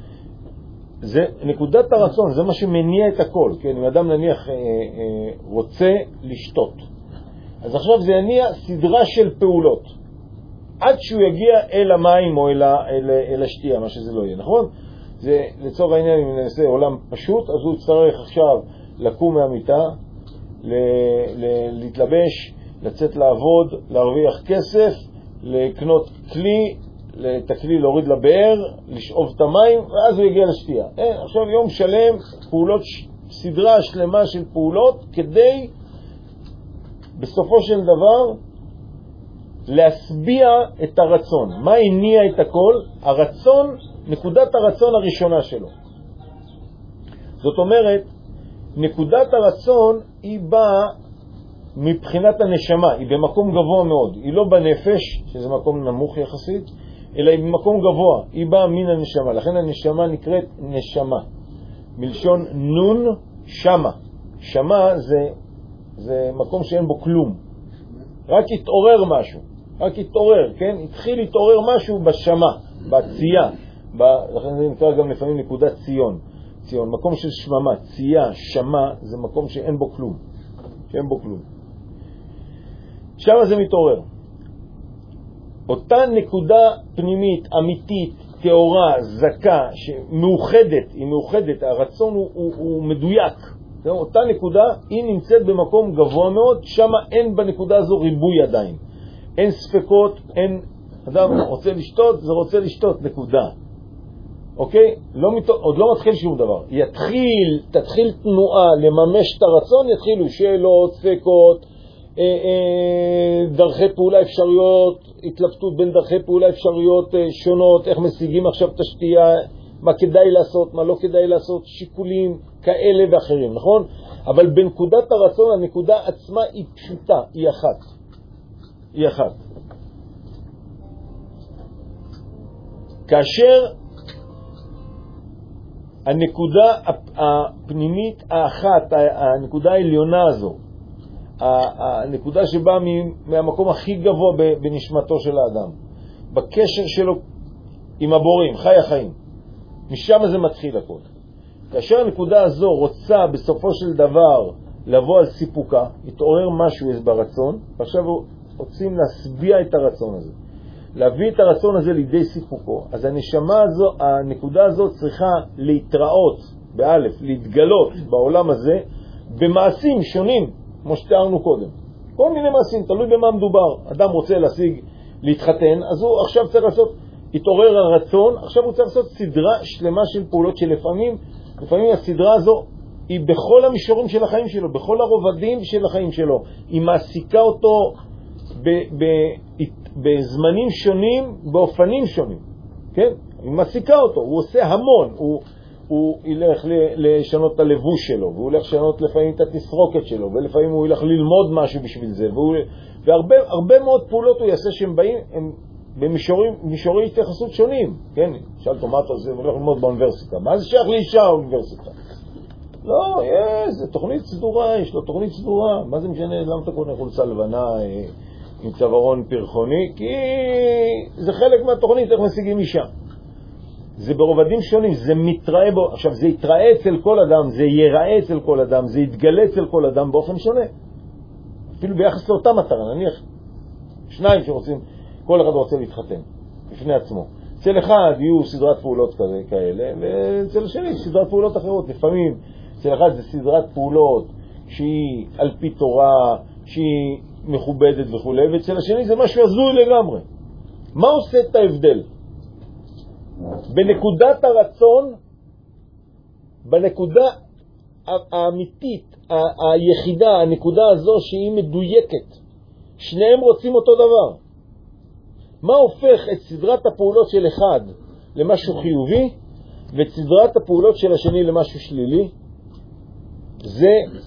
זה נקודת הרצון, זה מה שמניע את הכל. כן, אם אדם נניח אה, אה, רוצה לשתות, אז עכשיו זה יניע סדרה של פעולות עד שהוא יגיע אל המים או אל, אל, אל השתייה, מה שזה לא יהיה, נכון? זה לצורך העניין, אם נעשה עולם פשוט, אז הוא צריך עכשיו לקום מהמיטה, ל, ל, להתלבש, לצאת לעבוד, להרוויח כסף, לקנות כלי, את הכלי להוריד לבאר, לשאוב את המים, ואז הוא יגיע לשתייה. אין, עכשיו יום שלם, פעולות, סדרה שלמה של פעולות, כדי בסופו של דבר להסביע את הרצון. מה הניע את הכל? הרצון, נקודת הרצון הראשונה שלו. זאת אומרת, נקודת הרצון היא באה מבחינת הנשמה, היא במקום גבוה מאוד. היא לא בנפש, שזה מקום נמוך יחסית, אלא היא במקום גבוה, היא באה מן הנשמה. לכן הנשמה נקראת נשמה, מלשון נון שמה. שמה זה, זה מקום שאין בו כלום, רק התעורר משהו, רק התעורר, כן? התחיל להתעורר משהו בשמה, בצייה. ב... לכן זה נקרא גם לפעמים נקודת ציון. ציון, מקום של שממה, צייה, שמה, זה מקום שאין בו כלום, שאין בו כלום. שמה זה מתעורר. אותה נקודה פנימית, אמיתית, תאורה, זקה, שמאוחדת, היא מאוחדת, הרצון הוא, הוא, הוא מדויק. אותה נקודה, היא נמצאת במקום גבוה מאוד, שמה אין בנקודה הזו ריבוי עדיין. אין ספקות, אין, אדם רוצה לשתות, זה רוצה לשתות, נקודה. אוקיי? לא, עוד לא מתחיל שום דבר. יתחיל, תתחיל תנועה לממש את הרצון, יתחילו שאלות, ספקות, אה, אה, דרכי פעולה אפשריות, התלבטות בין דרכי פעולה אפשריות אה, שונות, איך משיגים עכשיו את השתייה, מה כדאי לעשות, מה לא כדאי לעשות, שיקולים כאלה ואחרים, נכון? אבל בנקודת הרצון, הנקודה עצמה היא פשוטה, היא אחת. היא אחת. כאשר הנקודה הפנימית האחת, הנקודה העליונה הזו, הנקודה שבאה מהמקום הכי גבוה בנשמתו של האדם, בקשר שלו עם הבורים, חי החיים, משם זה מתחיל הכל. כאשר הנקודה הזו רוצה בסופו של דבר לבוא על סיפוקה, התעורר משהו ברצון, ועכשיו רוצים להסביע את הרצון הזה, להביא את הרצון הזה לידי סיפוקו. אז הנשמה הזו, הנקודה הזו צריכה להתראות, באלף, להתגלות בעולם הזה במעשים שונים, כמו שתיארנו קודם. כל מיני מעשים, תלוי במה מדובר. אדם רוצה להשיג, להתחתן, אז הוא עכשיו צריך לעשות, התעורר הרצון, עכשיו הוא צריך לעשות סדרה שלמה של פעולות שלפעמים, לפעמים הסדרה הזו היא בכל המישורים של החיים שלו, בכל הרובדים של החיים שלו. היא מעסיקה אותו ב, ב, בזמנים שונים, באופנים שונים. כן? היא מעסיקה אותו, הוא עושה המון, הוא, הוא ילך לשנות את הלבוש שלו, והוא ילך לשנות לפעמים את התסרוקת שלו, ולפעמים הוא ילך ללמוד משהו בשביל זה, והוא, והרבה הרבה מאוד פעולות הוא יעשה שהם באים, הם במישורי התייחסות שונים, כן? שאל אותו, מה אתה עושה? הוא הולך ללמוד באוניברסיטה. מה זה שייך לאישה האוניברסיטה? לא, יש, זה תוכנית סדורה, יש לו תוכנית סדורה. מה זה משנה? למה אתה קונה חולצה לבנה עם צווארון פרחוני? כי זה חלק מהתוכנית, איך משיגים אישה. זה ברובדים שונים, זה מתראה בו. עכשיו, זה יתראה אצל כל אדם, זה ייראה אצל כל אדם, זה יתגלה אצל כל אדם באופן שונה. אפילו ביחס לאותה מטרה, נניח שניים שרוצים, כל אחד רוצה להתחתן בפני עצמו. אצל אחד יהיו סדרת פעולות כאלה, ואצל השני סדרת פעולות אחרות. לפעמים אצל אחד זה סדרת פעולות שהיא על פי תורה, שהיא מכובדת וכו', ואצל השני זה משהו הזוי לגמרי. מה עושה את ההבדל? בנקודת הרצון, בנקודה האמיתית, היחידה, הנקודה הזו שהיא מדויקת, שניהם רוצים אותו דבר. מה הופך את סדרת הפעולות של אחד למשהו חיובי ואת סדרת הפעולות של השני למשהו שלילי? זה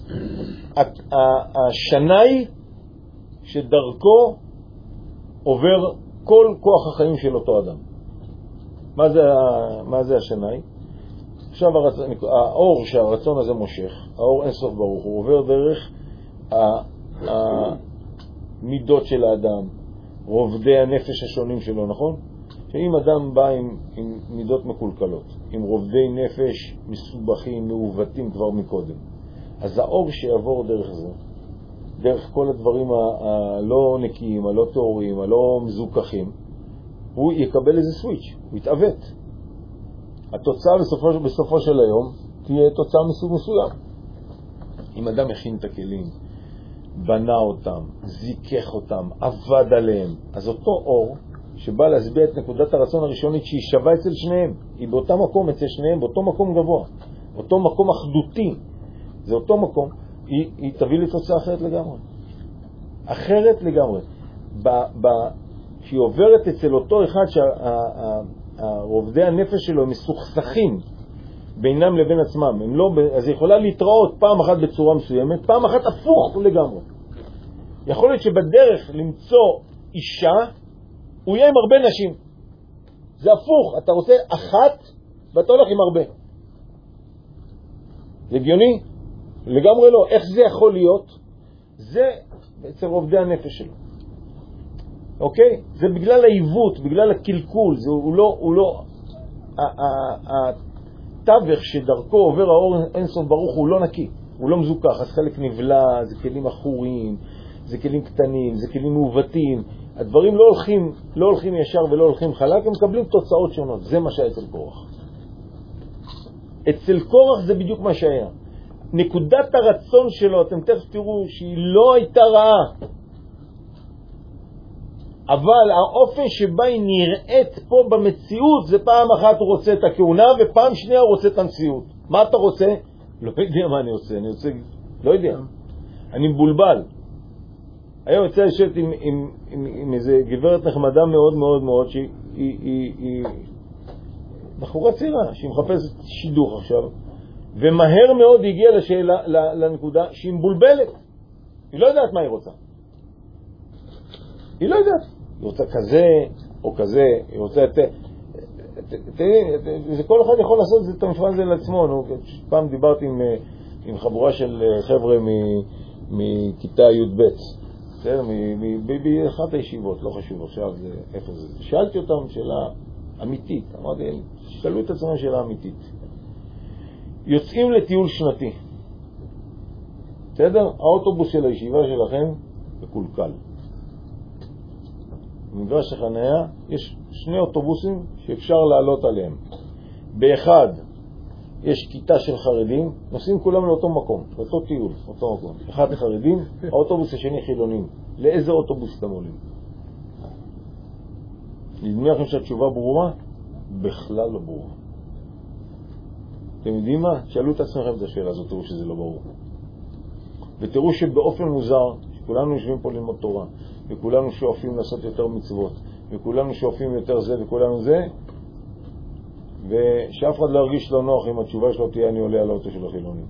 השנאי שדרכו עובר כל כוח החיים של אותו אדם. מה זה, מה זה השנאי? עכשיו הרצ... האור שהרצון הזה מושך, האור אינסוף ברוך, הוא עובר דרך המידות של האדם, רובדי הנפש השונים שלו, נכון? שאם אדם בא עם, עם מידות מקולקלות, עם רובדי נפש מסובכים, מעוותים כבר מקודם, אז האור שיעבור דרך זה, דרך כל הדברים הלא נקיים, הלא תאורים, הלא מזוכחים, הוא יקבל איזה סוויץ', הוא יתעוות. התוצאה בסופו, בסופו של היום תהיה תוצאה מסוג מסוים. אם אדם הכין את הכלים, בנה אותם, זיכך אותם, עבד עליהם, אז אותו אור שבא להסביע את נקודת הרצון הראשונית שהיא שווה אצל שניהם, היא באותה מקום אצל שניהם, באותו מקום גבוה, אותו מקום אחדותי, זה אותו מקום, היא, היא תביא לתוצאה אחרת לגמרי. אחרת לגמרי. ב, ב, שהיא עוברת אצל אותו אחד שהרובדי הנפש שלו הם מסוכסכים בינם לבין עצמם, הם לא, אז היא יכולה להתראות פעם אחת בצורה מסוימת, פעם אחת הפוך לגמרי. יכול להיות שבדרך למצוא אישה הוא יהיה עם הרבה נשים. זה הפוך, אתה רוצה אחת ואתה הולך עם הרבה. זה הגיוני? לגמרי לא. איך זה יכול להיות? זה אצל רובדי הנפש שלו. אוקיי? זה בגלל העיוות, בגלל הקלקול, זה הוא לא, הוא לא, התווך שדרכו עובר האור אינסוף ברוך הוא לא נקי, הוא לא מזוכח, אז חלק נבלה, זה כלים אחוריים, זה כלים קטנים, זה כלים מעוותים, הדברים לא הולכים, לא הולכים ישר ולא הולכים חלק, הם מקבלים תוצאות שונות, זה מה שהיה אצל קורח. אצל קורח זה בדיוק מה שהיה. נקודת הרצון שלו, אתם תכף תראו שהיא לא הייתה רעה, אבל האופן שבה היא נראית פה במציאות, זה פעם אחת הוא רוצה את הכהונה ופעם שנייה הוא רוצה את המציאות. מה אתה רוצה? לא יודע מה אני רוצה, אני רוצה, לא יודע, אני מבולבל. היום יצא לשבת עם, עם, עם, עם איזה גברת נחמדה מאוד מאוד מאוד, שהיא היא, היא, היא, בחורה צעירה, שהיא מחפשת שידוך עכשיו, ומהר מאוד היא הגיעה לשאלה, לנקודה שהיא מבולבלת. היא לא יודעת מה היא רוצה. היא לא יודעת. היא רוצה כזה או כזה, היא רוצה את... זה כל אחד יכול לעשות את המפעל הזה לעצמו. פעם דיברתי עם, עם חבורה של חבר'ה מכיתה י' ב', באחת הישיבות, לא חשוב עכשיו זה, איפה זה. שאלתי אותם שאלה אמיתית, אמרתי, שאלו את עצמם שאלה אמיתית. יוצאים לטיול שנתי, בסדר? האוטובוס של הישיבה שלכם מקולקל. במגרש החניה יש שני אוטובוסים שאפשר לעלות עליהם. באחד יש כיתה של חרדים, נוסעים כולם לאותו מקום, לאותו טיול, לאותו מקום. אחד חרדים, האוטובוס השני חילונים. לאיזה אוטובוס אתם עולים? נדמה לכם שהתשובה ברורה? בכלל לא ברורה. אתם יודעים מה? שאלו את עצמכם את השאלה הזאת, תראו שזה לא ברור. ותראו שבאופן מוזר, שכולנו יושבים פה ללמוד תורה, וכולנו שואפים לעשות יותר מצוות, וכולנו שואפים יותר זה וכולנו זה, ושאף אחד לא ירגיש לא נוח אם התשובה שלו תהיה אני עולה על האוטו של החילונים.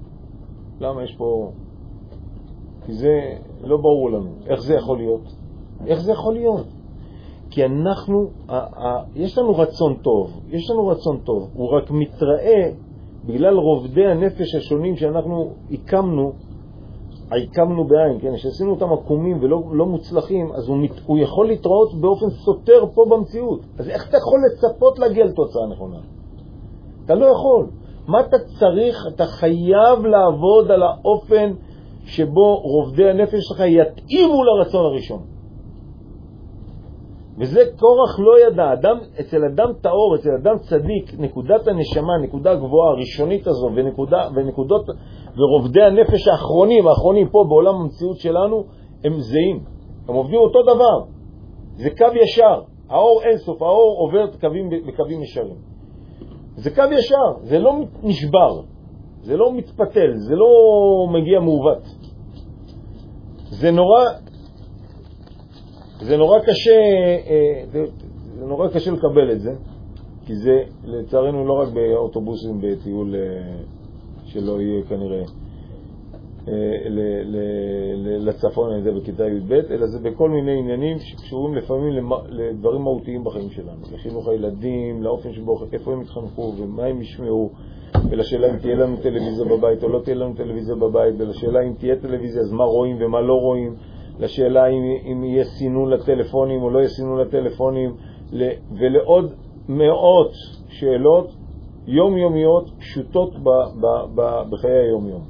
למה יש פה... כי זה לא ברור לנו. איך זה יכול להיות? איך זה יכול להיות? כי אנחנו, ה- ה- יש לנו רצון טוב, יש לנו רצון טוב, הוא רק מתראה בגלל רובדי הנפש השונים שאנחנו הקמנו, הקמנו בעין, כן? שעשינו אותם עקומים ולא לא מוצלחים, אז הוא, מת, הוא יכול להתראות באופן סותר פה במציאות. אז איך אתה יכול לצפות להגיע לתוצאה נכונה? אתה לא יכול. מה אתה צריך? אתה חייב לעבוד על האופן שבו רובדי הנפש שלך יתאימו לרצון הראשון. וזה קורח לא ידע. אדם, אצל אדם טהור, אצל אדם צדיק, נקודת הנשמה, נקודה גבוהה, הראשונית הזו, ונקודה, ונקודות, ורובדי הנפש האחרונים, האחרונים פה בעולם המציאות שלנו, הם זהים. הם עובדים אותו דבר. זה קו ישר. האור אינסוף, האור עובר קווים, בקווים ישרים. זה קו ישר, זה לא נשבר, זה לא מתפתל, זה לא מגיע מעוות. זה נורא, זה נורא קשה, זה נורא קשה לקבל את זה, כי זה לצערנו לא רק באוטובוסים בטיול שלא יהיה כנראה לצפון על זה בכיתה י' ב', אלא זה בכל מיני עניינים שקשורים לפעמים לדברים מהותיים בחיים שלנו, לחינוך הילדים, לאופן שבו איפה הם יתחנכו ומה הם ישמעו, ולשאלה אם תהיה לנו טלוויזיה בבית או לא תהיה לנו טלוויזיה בבית, ולשאלה אם תהיה טלוויזיה אז מה רואים ומה לא רואים, לשאלה אם, אם יהיה סינון לטלפונים או לא יהיה סינון לטלפונים, ולעוד מאות שאלות יומיומיות פשוטות ב, ב, ב, בחיי היום-יום.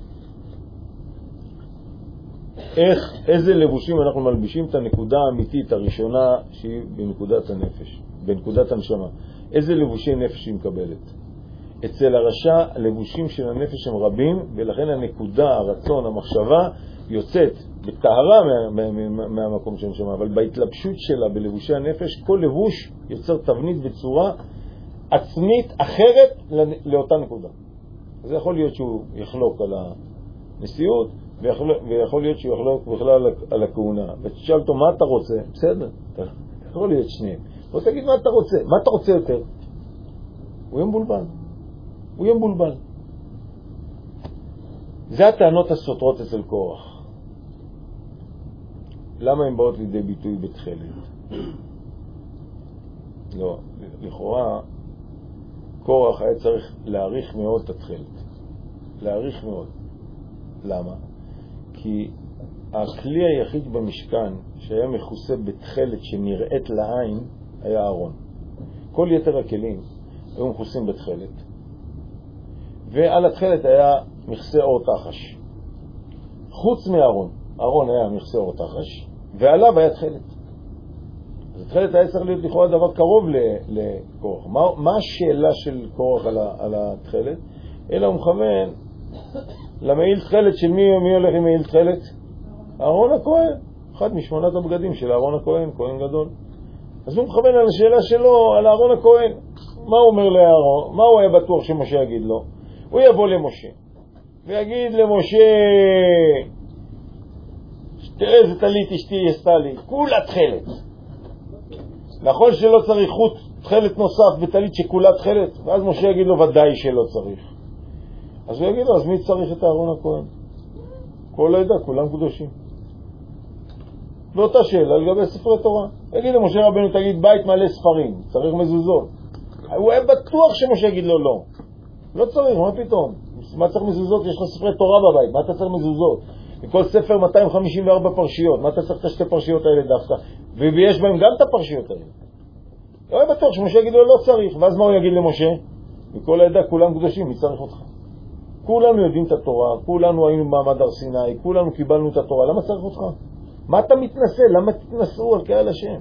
איך, איזה לבושים אנחנו מלבישים את הנקודה האמיתית הראשונה שהיא בנקודת הנפש, בנקודת הנשמה. איזה לבושי נפש היא מקבלת? אצל הרשע הלבושים של הנפש הם רבים, ולכן הנקודה, הרצון, המחשבה יוצאת בטהרה מה, מה, מה, מהמקום של הנשמה, אבל בהתלבשות שלה בלבושי הנפש, כל לבוש יוצר תבנית בצורה עצמית אחרת לאותה נקודה. זה יכול להיות שהוא יחלוק על הנשיאות, ויכול, ויכול להיות שהוא יחלוק בכלל על הכהונה. ותשאל אותו, מה אתה רוצה? בסדר, אתה יכול להיות שניהם. בוא תגיד מה אתה רוצה. מה אתה רוצה יותר? הוא יהיה מבולבל. הוא יהיה מבולבל. זה הטענות הסותרות אצל קורח. למה הן באות לידי ביטוי בתחילת? לא, לכאורה קורח היה צריך להעריך מאוד את התחילת. להעריך מאוד. למה? כי הכלי היחיד במשכן שהיה מכוסה בתחילת שנראית לעין היה ארון. כל יתר הכלים היו מכוסים בתחילת. ועל התחילת היה מכסה אור תחש. חוץ מארון, ארון היה מכסה אור תחש, ועליו היה תחילת. אז התחילת היה צריך להיות לכאורה דבר קרוב לקורח. מה, מה השאלה של קורח על, על התחילת? אלא הוא מכוון למעיל תחילת של מי, מי הולך עם מעיל תחילת? אהרון הכהן, אחד משמונת הבגדים של אהרון הכהן, כהן גדול. אז הוא מכוון על השאלה שלו על אהרון הכהן. מה הוא אומר לאהרון? מה הוא היה בטוח שמשה יגיד לו? הוא יבוא למשה ויגיד למשה, תראה איזה טלית אשתי עשתה לי, כולה תחילת. נכון שלא צריך חוט תחילת נוסף בטלית שכולה תחילת? ואז משה יגיד לו ודאי שלא צריך. אז הוא יגיד לו, אז מי צריך את אהרון הכהן? כל העדה, כולם קדושים. ואותה שאלה לגבי ספרי תורה. יגיד למשה רבנו, תגיד בית מלא ספרים, צריך מזוזות. הוא היה בטוח שמשה יגיד לו לא. לא צריך, מה פתאום? מה צריך מזוזות? יש לך ספרי תורה בבית, מה אתה צריך מזוזות? בכל ספר מאתיים חמישים וארבע פרשיות, מה אתה צריך את השתי פרשיות האלה דווקא? ויש בהם גם את הפרשיות האלה. הוא היה בטוח שמשה יגיד לו לא צריך, ואז מה הוא יגיד למשה? וכל העדה, כולם קדושים, מי צריך אותך? כולנו יודעים את התורה, כולנו היינו במעמד הר סיני, כולנו קיבלנו את התורה, למה צריך אותך? מה אתה מתנסה? למה תתנסו על קהל השם?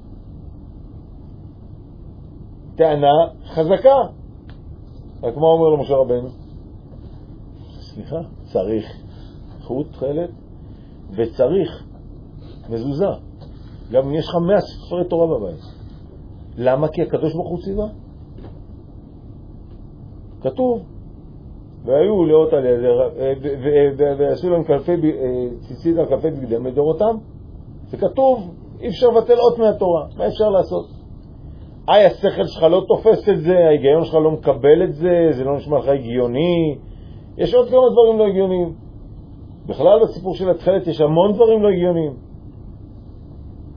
טענה חזקה. רק מה אומר למשה רבנו? סליחה, צריך חוט תחילת וצריך מזוזה. גם אם יש לך מאה ספרי תורה בבית. למה? כי הקדוש ברוך הוא ציווה. כתוב והיו לאות על ועשו להם ציצית על כלפי בגדם לדורותם. זה כתוב, אי אפשר לבטל אות מהתורה. מה אפשר לעשות? איי, השכל שלך לא תופס את זה, ההיגיון שלך לא מקבל את זה, זה לא נשמע לך הגיוני. יש עוד כמה דברים לא הגיוניים. בכלל בסיפור של התחילת יש המון דברים לא הגיוניים.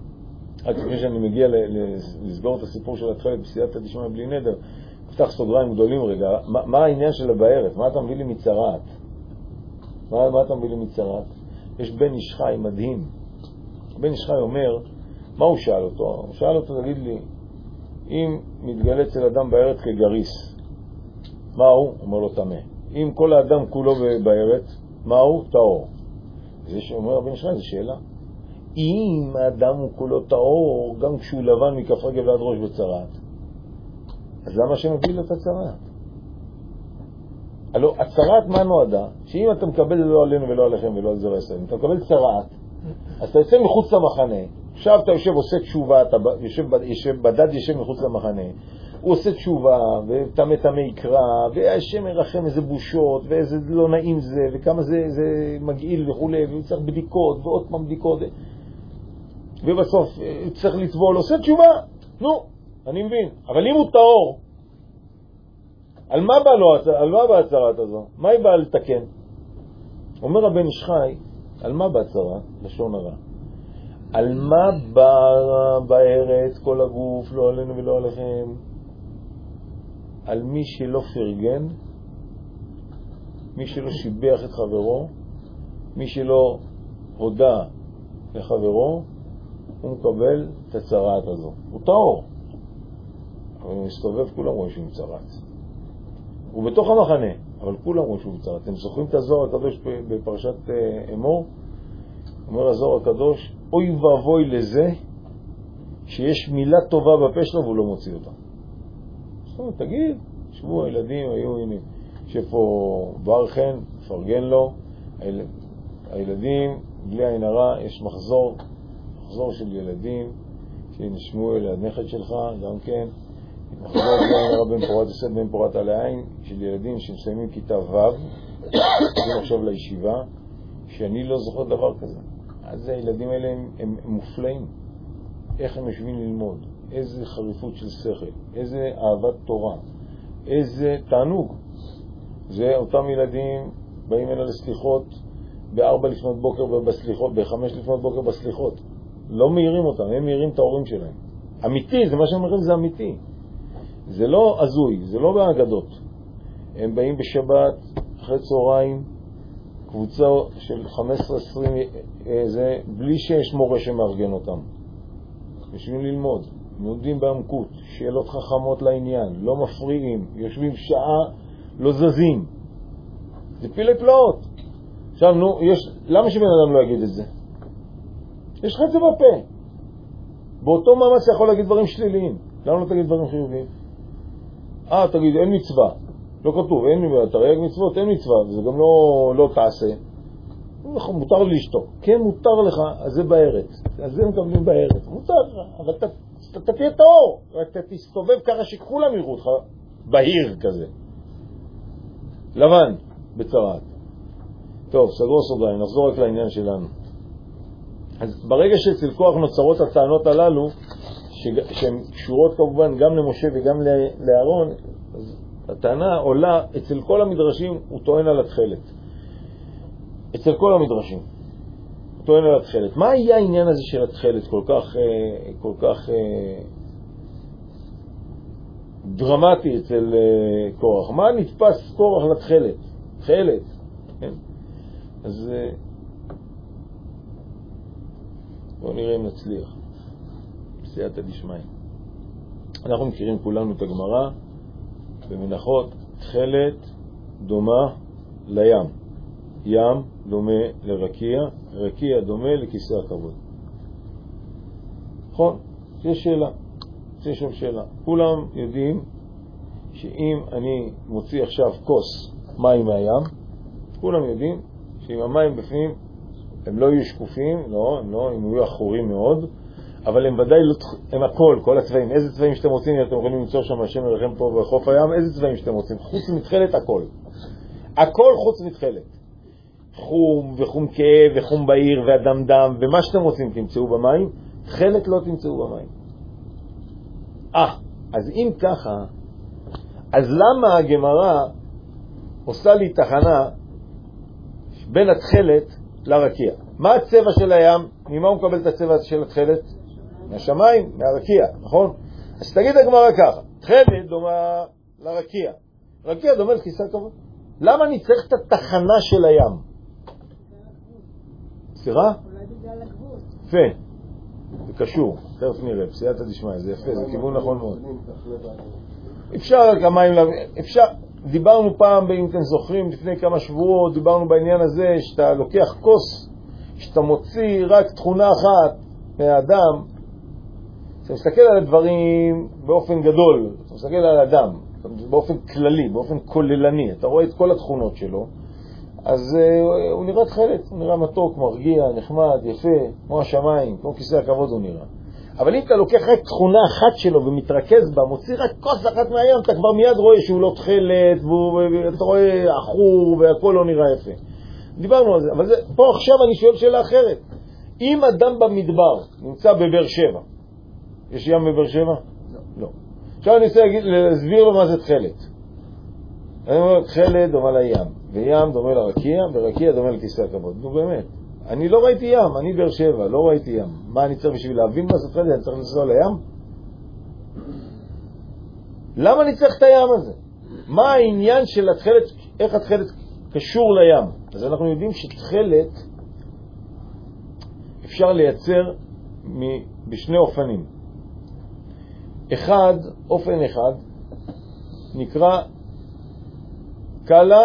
רק לפני שאני מגיע לסגור את הסיפור של התחילת בסייעתא דשמיא בלי נדר, פתח סוגריים גדולים רגע. מה, מה העניין של הבארת? מה אתה מביא לי מצרעת? מה, מה אתה מביא לי מצרעת? יש בן איש חי מדהים. בן איש חי אומר, מה הוא שאל אותו? הוא שאל אותו, תגיד לי, אם מתגלה אצל אדם בארת כגריס, מה הוא? הוא אומר לו תמה. אם כל האדם כולו בארת, מה הוא? טהור. זה שאומר הבן איש חי, זו שאלה. אם האדם הוא כולו טהור, גם כשהוא לבן מכף רגל ועד ראש בצרעת, אז למה שמביא לו את הצרעת? הלוא, הצרעת מה נועדה? שאם אתה מקבל לא עלינו ולא עליכם ולא על זרע ישראל, אתה מקבל צרעת, אז אתה יוצא מחוץ למחנה, עכשיו אתה יושב עושה תשובה, אתה יושב, יושב, בדד יושב מחוץ למחנה, הוא עושה תשובה, ותמה תמה יקרא, והשם מרחם איזה בושות, ואיזה לא נעים זה, וכמה זה, זה מגעיל וכו', והוא צריך בדיקות, ועוד פעם בדיקות, ובסוף צריך לטבול, עושה תשובה, נו, אני מבין, אבל אם הוא טהור, על מה בא לו, על מה בא הצרת הזו? מה היא באה לתקן? אומר הבן איש חי, על מה בא הצרת? לשון הרע. על מה בא בארץ כל הגוף, לא עלינו ולא עליכם? על מי שלא פרגן, מי שלא שיבח את חברו, מי שלא הודע לחברו, הוא מקבל את הצרת הזו. הוא טהור. אבל הוא מסתובב, כולם רואים שהוא מצרת. הוא בתוך המחנה, אבל כולם רואים שהוא מצרת. אתם זוכרים את הזוהר הקדוש בפרשת אמור? אומר הזוהר הקדוש, אוי ואבוי לזה שיש מילה טובה בפה שלו והוא לא מוציא אותה. זאת אומרת, תגיד, שבו הילדים, היו, הנה, שפה בר חן, פרגן לו, היל... הילדים, בלי עין הרע, יש מחזור, מחזור של ילדים, שנשמעו אל הנכד שלך, גם כן, מחזור של בן פורת יוסף, בן פורת על העין, של ילדים שמסיימים כיתה ו', הולכים עכשיו לישיבה, שאני לא זוכר דבר כזה. אז הילדים האלה הם, הם, הם מופלאים. איך הם יושבים ללמוד, איזה חריפות של שכל, איזה אהבת תורה, איזה תענוג. זה אותם ילדים באים אלה לסליחות בארבע לפנות בוקר בסליחות, בחמש לפנות בוקר בסליחות. לא מהירים אותם, הם מהירים את ההורים שלהם. אמיתי, זה מה שאני אומר, זה אמיתי. זה לא עזוי, זה לא באגדות. הם באים בשבת, אחרי צהריים, קבוצה של חמש עשרה עשרים, זה בלי שיש מורה שמארגן אותם. יושבים ללמוד, לומדים בעמקות, שאלות חכמות לעניין, לא מפריעים, יושבים שעה, לא זזים. זה פילי פלאות. עכשיו, נו, יש, למה שבן אדם לא יגיד את זה? יש לך את זה בפה. באותו מאמץ יכול להגיד דברים שליליים. למה לא תגיד דברים חיוביים? אה, תגיד, אין מצווה. לא כתוב, אין מצווה, תרי"ג מצוות, אין מצווה, זה גם לא, לא תעשה. מותר לי לשתוק. כן, מותר לך, אז זה בארץ. אז זה מקבלים בארץ. מותר לך, אבל אתה, אתה תהיה טהור. אתה תסתובב ככה שכולם יראו אותך בהיר כזה. לבן, בצרת. טוב, סגרו סוגריים, נחזור רק לעניין שלנו. אז ברגע שאצל כוח נוצרות הטענות הללו, שהן קשורות כמובן גם למשה וגם לאהרון, אז הטענה עולה, אצל כל המדרשים הוא טוען על התחלת. אצל כל המדרשים הוא טוען על התחלת. מה היה העניין הזה של התחלת כל כך, כל כך דרמטי אצל קורח? מה נתפס קורח לתחלת? תחלת, כן? אז בואו נראה אם נצליח. בסייעתא דשמיא. אנחנו מכירים כולנו את הגמרא במנחות, תחלת דומה לים. ים דומה לרקיע, רקיע דומה לכיסא הכבוד. נכון? זו שאלה. זו שוב שאלה. כולם יודעים שאם אני מוציא עכשיו כוס מים מהים, כולם יודעים שאם המים בפנים הם לא יהיו שקופים, לא, הם לא, הם יהיו אחורים מאוד, אבל הם ודאי לא, הם הכל, כל הצבעים. איזה צבעים שאתם רוצים, אתם יכולים למצוא שם השם מרחם פה בחוף הים, איזה צבעים שאתם רוצים, חוץ מתחלת הכל. הכל חוץ מתחלת. חום וחום כאב וחום בעיר והדמדם ומה שאתם רוצים תמצאו במים, תחלת לא תמצאו במים. אה, אז אם ככה, אז למה הגמרא עושה לי תחנה בין התחלת לרקיע? מה הצבע של הים? ממה הוא מקבל את הצבע של התחלת? מהשמיים, מהרקיע, נכון? אז תגיד הגמרא ככה, תכלת דומה לרקיע, רקיע דומה לכיסא כבוד. למה אני צריך את התחנה של הים? סליחה? אולי בגלל הגבול. יפה, זה קשור, תכף נראה, בסייעתא דשמיא, זה יפה, זה כיוון נכון מאוד. אפשר רק המים, אפשר, דיברנו פעם, אם אתם זוכרים, לפני כמה שבועות, דיברנו בעניין הזה, שאתה לוקח כוס, שאתה מוציא רק תכונה אחת מהאדם, אתה מסתכל על הדברים באופן גדול, אתה מסתכל על האדם, באופן כללי, באופן כוללני, אתה רואה את כל התכונות שלו, אז uh, הוא נראה תכלת, הוא נראה מתוק, מרגיע, נחמד, יפה, כמו השמיים, כמו כיסא הכבוד הוא נראה. אבל אם אתה לוקח רק תכונה אחת שלו ומתרכז בה, מוציא רק כוס אחת מהים, אתה כבר מיד רואה שהוא לא תכלת, ואתה רואה אחור והכל לא נראה יפה. דיברנו על זה, אבל זה, פה עכשיו אני שואל שאלה אחרת. אם אדם במדבר נמצא בבאר שבע, יש ים בבאר שבע? לא. לא. עכשיו אני רוצה להגיד, להסביר לו מה זה תכלת. אני אומר, תכלת דומה לים, וים דומה לרקיע, ורקיע דומה לכיסא הכבוד. נו באמת. אני לא ראיתי ים, אני באר שבע, לא ראיתי ים. מה אני צריך בשביל להבין מה זה תכלת? אני צריך לנסוע לים? למה אני צריך את הים הזה? מה העניין של התכלת, איך התכלת קשור לים? אז אנחנו יודעים שתכלת אפשר לייצר בשני אופנים. אחד, אופן אחד, נקרא קלה,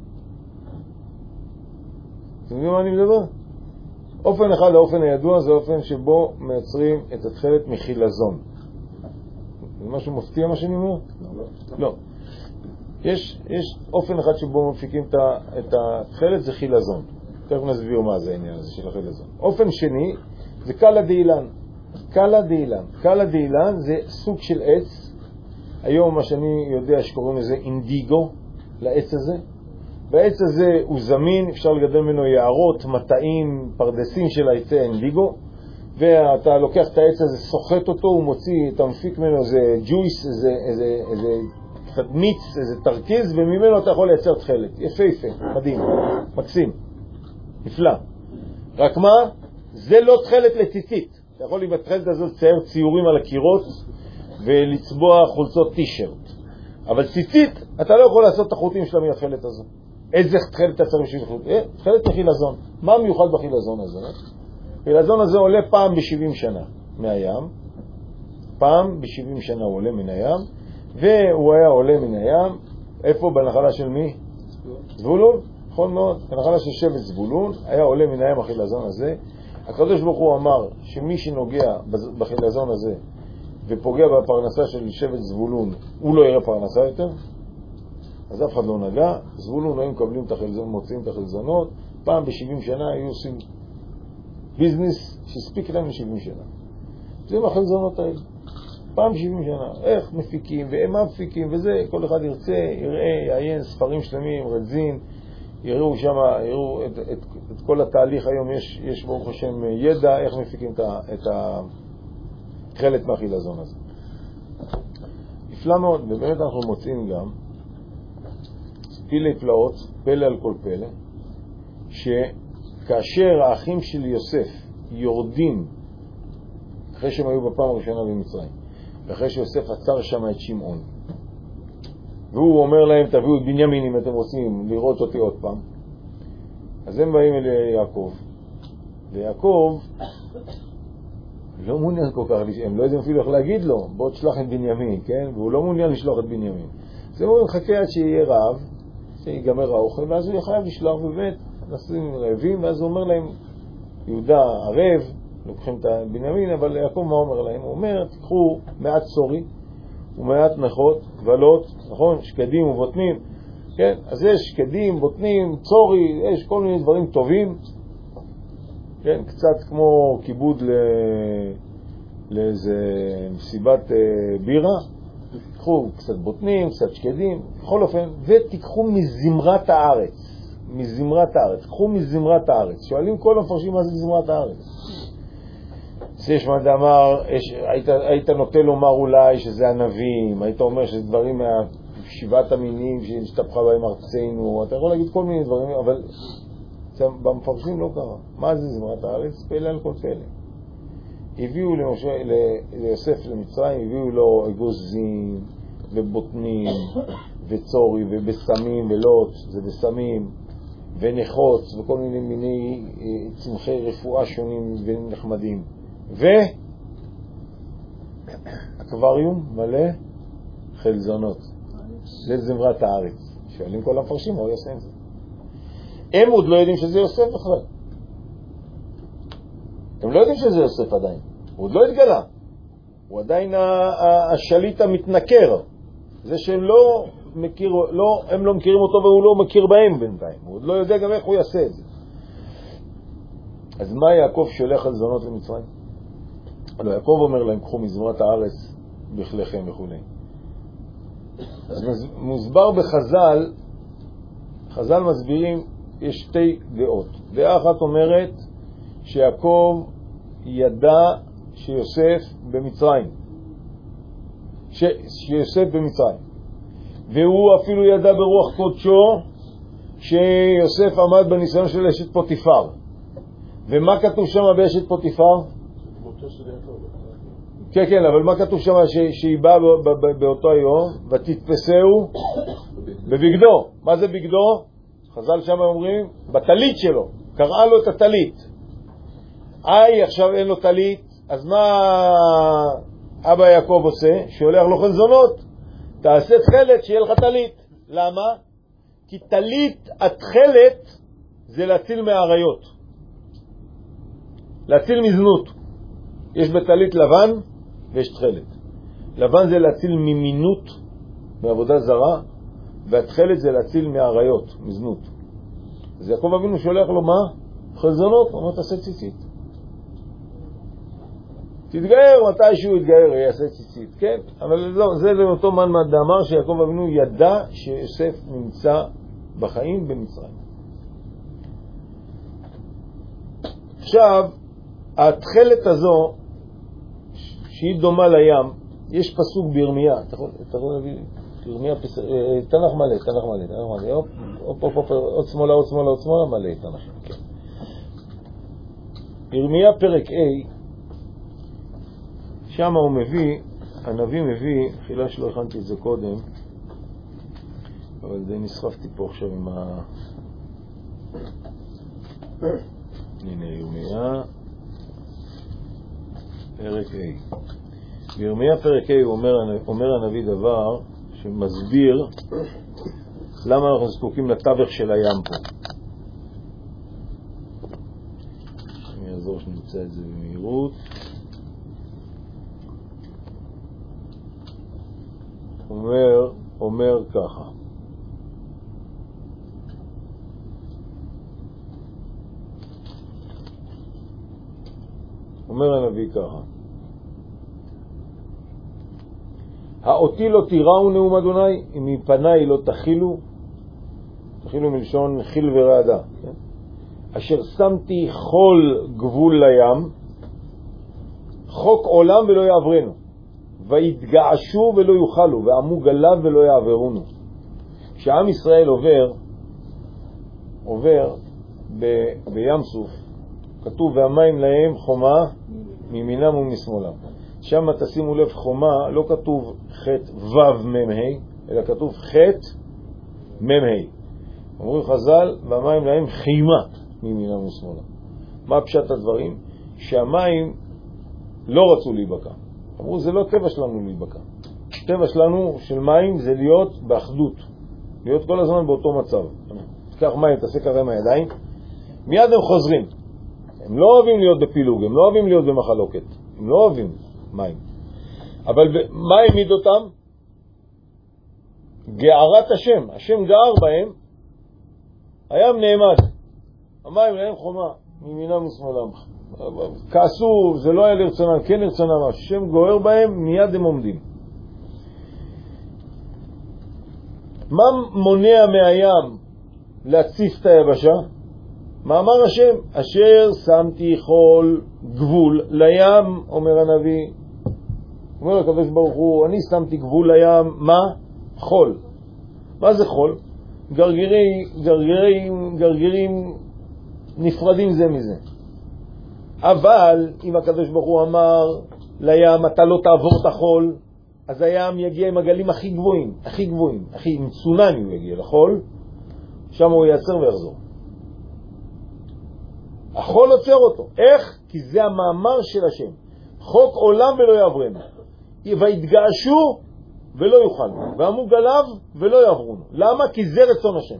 אתם יודעים מה אני מדבר? אופן אחד, האופן הידוע, זה אופן שבו מייצרים את התכלת מחילזון. זה משהו מפתיע מה שאני אומר? לא. לא. יש, יש אופן אחד שבו מפיקים את התכלת, זה חילזון. תכף נסביר מה זה העניין הזה של החילזון. אופן שני, זה קלה דאילן. קלה דאילן. קלה דאילן זה סוג של עץ. היום מה שאני יודע שקוראים לזה אינדיגו, לעץ הזה. והעץ הזה הוא זמין, אפשר לגדל ממנו יערות, מטעים, פרדסים של העצי האינדיגו, ואתה לוקח את העץ הזה, סוחט אותו, הוא מוציא, אתה מפיק ממנו איזה ג'ויס, איזה, איזה, איזה קצת מיץ, איזה תרכיז, וממנו אתה יכול לייצר תכלת. יפה יפה, מדהים, מקסים, נפלא. רק מה? זה לא תכלת לציצית. אתה יכול עם התכלת הזאת לצייר ציורים על הקירות ולצבוע חולצות טישרט. אבל ציצית, אתה לא יכול לעשות את החוטים שלה מהתכלת הזו. איזה תכלת אתה צריך בשביל חוט? אה, תכלת מחילזון. מה מיוחד בחילזון הזה? החילזון הזה עולה פעם ב-שבעים שנה מהים. פעם ב-שבעים שנה הוא עולה מן הים, והוא היה עולה מן הים, איפה? בנחלה של מי? זבולון. נכון מאוד. בנחלה של שבט זבולון, היה עולה מן הים החילזון הזה. הקדוש ברוך הוא אמר שמי שנוגע בחילזון הזה ופוגע בפרנסה של שבט זבולון, הוא לא יראה פרנסה יותר. אז אף אחד לא נגע. זבולון היו מקבלים את החילזון, מוצאים את החילזונות. פעם ב-שבעים שנה היו עושים ביזנס שהספיק להם ל-שבעים שנה. זה מה החילזונות האלה. פעם ב-שבעים שנה. איך מפיקים ומה מפיקים וזה. כל אחד ירצה, יראה, יעיין ספרים שלמים, רדזין. יראו שם, יראו את, את, את כל התהליך היום. יש, יש ברוך השם ידע איך מפיקים את, את החלט מהחילזון הזה. נפלא מאוד, ובאמת אנחנו מוצאים גם פילי פלאות, פלא על כל פלא, שכאשר האחים של יוסף יורדים, אחרי שהם היו בפעם הראשונה במצרים, ואחרי שיוסף עצר שם את שמעון, והוא אומר להם, תביאו את בנימין אם אתם רוצים לראות אותי עוד פעם, אז הם באים אל יעקב, ויעקב לא מעוניין כל כך, הם לא יודעים אפילו איך להגיד לו, בוא תשלח את בנימין, כן? והוא לא מעוניין לשלוח את בנימין. אז הם אומרים, חכה עד שיהיה רעב, שיגמר האוכל, ואז הוא יחייב לשלוח, ובאמת נסים רעבים, ואז הוא אומר להם, יהודה ערב, לוקחים את בנימין, אבל יעקב מה אומר להם? הוא אומר, תיקחו מעט צורי, ומעט נחות, גבלות, נכון? שקדים ובוטנים, כן? אז יש שקדים, בוטנים, צורי, יש כל מיני דברים טובים, כן? קצת כמו כיבוד ל... לאיזה מסיבת בירה, תיקחו קצת בוטנים, קצת שקדים, בכל אופן, ותיקחו מזמרת הארץ, מזמרת הארץ, תיקחו מזמרת הארץ. שואלים כל המפרשים מה זה זמרת הארץ. אז יש מה דאמר, היית, היית נוטה לומר אולי שזה הנביאים, היית אומר שזה דברים מהשבעת המינים שהשתפכה בהם ארצנו, אתה יכול להגיד כל מיני דברים, אבל במפרשים לא קרה. מה זה זמרת הארץ? פלא על כל פלא. הביאו למשה, ליוסף למצרים, הביאו לו אגוזים ובוטנים וצורי ובסמים ולוט, זה בסמים ונחוץ וכל מיני מיני צמחי רפואה שונים ונחמדים. והאקווריום מלא חלזונות. זה זמרת הארץ. שואלים כל המפרשים, מה הוא יעשה עם זה? הם עוד לא יודעים שזה יוסף בכלל. הם לא יודעים שזה יוסף עדיין. הוא עוד לא התגלה. הוא עדיין השליט המתנכר. זה שהם לא מכיר, לא, הם לא מכירים אותו והוא לא מכיר בהם בינתיים. הוא עוד לא יודע גם איך הוא יעשה את זה. אז מה יעקב שולח חלזונות למצרים? לא, יעקב אומר להם, קחו מזמרת הארץ בכליכם וכו'. אז מוסבר בחז"ל, חז"ל מסבירים, יש שתי דעות. דעה אחת אומרת שיעקב ידע שיוסף במצרים. ש... שיוסף במצרים. והוא אפילו ידע ברוח קודשו שיוסף עמד בניסיון של אשת פוטיפר. ומה כתוב שם באשת פוטיפר? כן, כן, אבל מה כתוב שם ש... שהיא באה באותו היום? ותתפסהו בבגדו. מה זה בגדו? חז"ל שם אומרים, בטלית שלו. קראה לו את הטלית. איי, עכשיו אין לו טלית, אז מה אבא יעקב עושה? שולח לו חלזונות. תעשה תחלת שיהיה לך טלית. למה? כי טלית התחלת זה להציל מהעריות. להציל מזנות. יש בטלית לבן ויש תחלת. לבן זה להציל ממינות, מעבודה זרה, והתחלת זה להציל מהעריות, מזנות. אז יעקב אבינו שולח לו מה? חלזונות, הוא אומר תעשה ציצית. תתגאר, מתי שהוא יתגאר יעשה ציצית, כן? אבל לא, זה לאותו מן מאמר שיעקב אבינו ידע שיוסף נמצא בחיים במצרים. עכשיו, התחלת הזו, שהיא דומה לים, יש פסוק בירמיה, אתה יכול להביא, בירמיה, תנ"ך מלא, תנ"ך מלא, תנ"ך מלא, אופ, אופ, אופ, עוד שמאלה, עוד שמאלה, עוד שמאלה, מלא, תנ"ך, כן. בירמיה פרק A, שם הוא מביא, הנביא מביא, חילה שלא הכנתי את זה קודם, אבל זה נסחפתי פה עכשיו עם ה... הנה ירמיה, פרק A. בירמיה פרק A הוא אומר, אומר הנביא דבר שמסביר למה אנחנו זקוקים לתווך של הים פה. אני אעזור שנמצא את זה במהירות. אומר, אומר ככה. אומר הנביא ככה. האותי לא תיראו נאום אדוני, אם מפניי לא תחילו, תחילו מלשון חיל ורעדה, כן? אשר שמתי חול גבול לים, חוק עולם ולא יעברנו, ויתגעשו ולא יוכלו, ועמו גליו ולא יעברונו. כשעם ישראל עובר, עובר ב- בים סוף, כתוב והמים להם חומה מימינם ומשמאלם. שם תשימו לב חומה, לא כתוב חטא וו ממהי, אלא כתוב חטא ממהי. אומרים חז"ל, והמים להם חימה מימינם ומשמאלם. מה פשט הדברים? שהמים לא רצו להיבקע. אמרו, זה לא טבע שלנו להיבקע. טבע שלנו של מים זה להיות באחדות, להיות כל הזמן באותו מצב. תקח מים, תעשה ככה עם הידיים, מיד הם חוזרים. הם לא אוהבים להיות בפילוג, הם לא אוהבים להיות במחלוקת, הם לא אוהבים מים. אבל מה העמיד אותם? גערת השם, השם גער בהם, הים נעמד, המים להם חומה, מימינם ושמאלם. כעסו, זה לא היה לרצונם, כן לרצונם, השם גוער בהם, מיד הם עומדים. מה מונע מהים להציף את היבשה? מאמר השם, אשר שמתי חול גבול לים, אומר הנביא. אומר הקדוש ברוך הוא, אני שמתי גבול לים, מה? חול. מה זה חול? גרגירי, גרגירי, גרגירים נפרדים זה מזה. אבל אם הקדוש ברוך הוא אמר לים, אתה לא תעבור את החול, אז הים יגיע עם הגלים הכי גבוהים, הכי גבוהים, הכי, עם צונמי הוא יגיע לחול, שם הוא ייצר ויחזור. החול עוצר אותו. איך? כי זה המאמר של השם. חוק עולם ולא יעברנו. והתגעשו ולא יוכלנו. ועמו גליו ולא יעברונו. למה? כי זה רצון השם.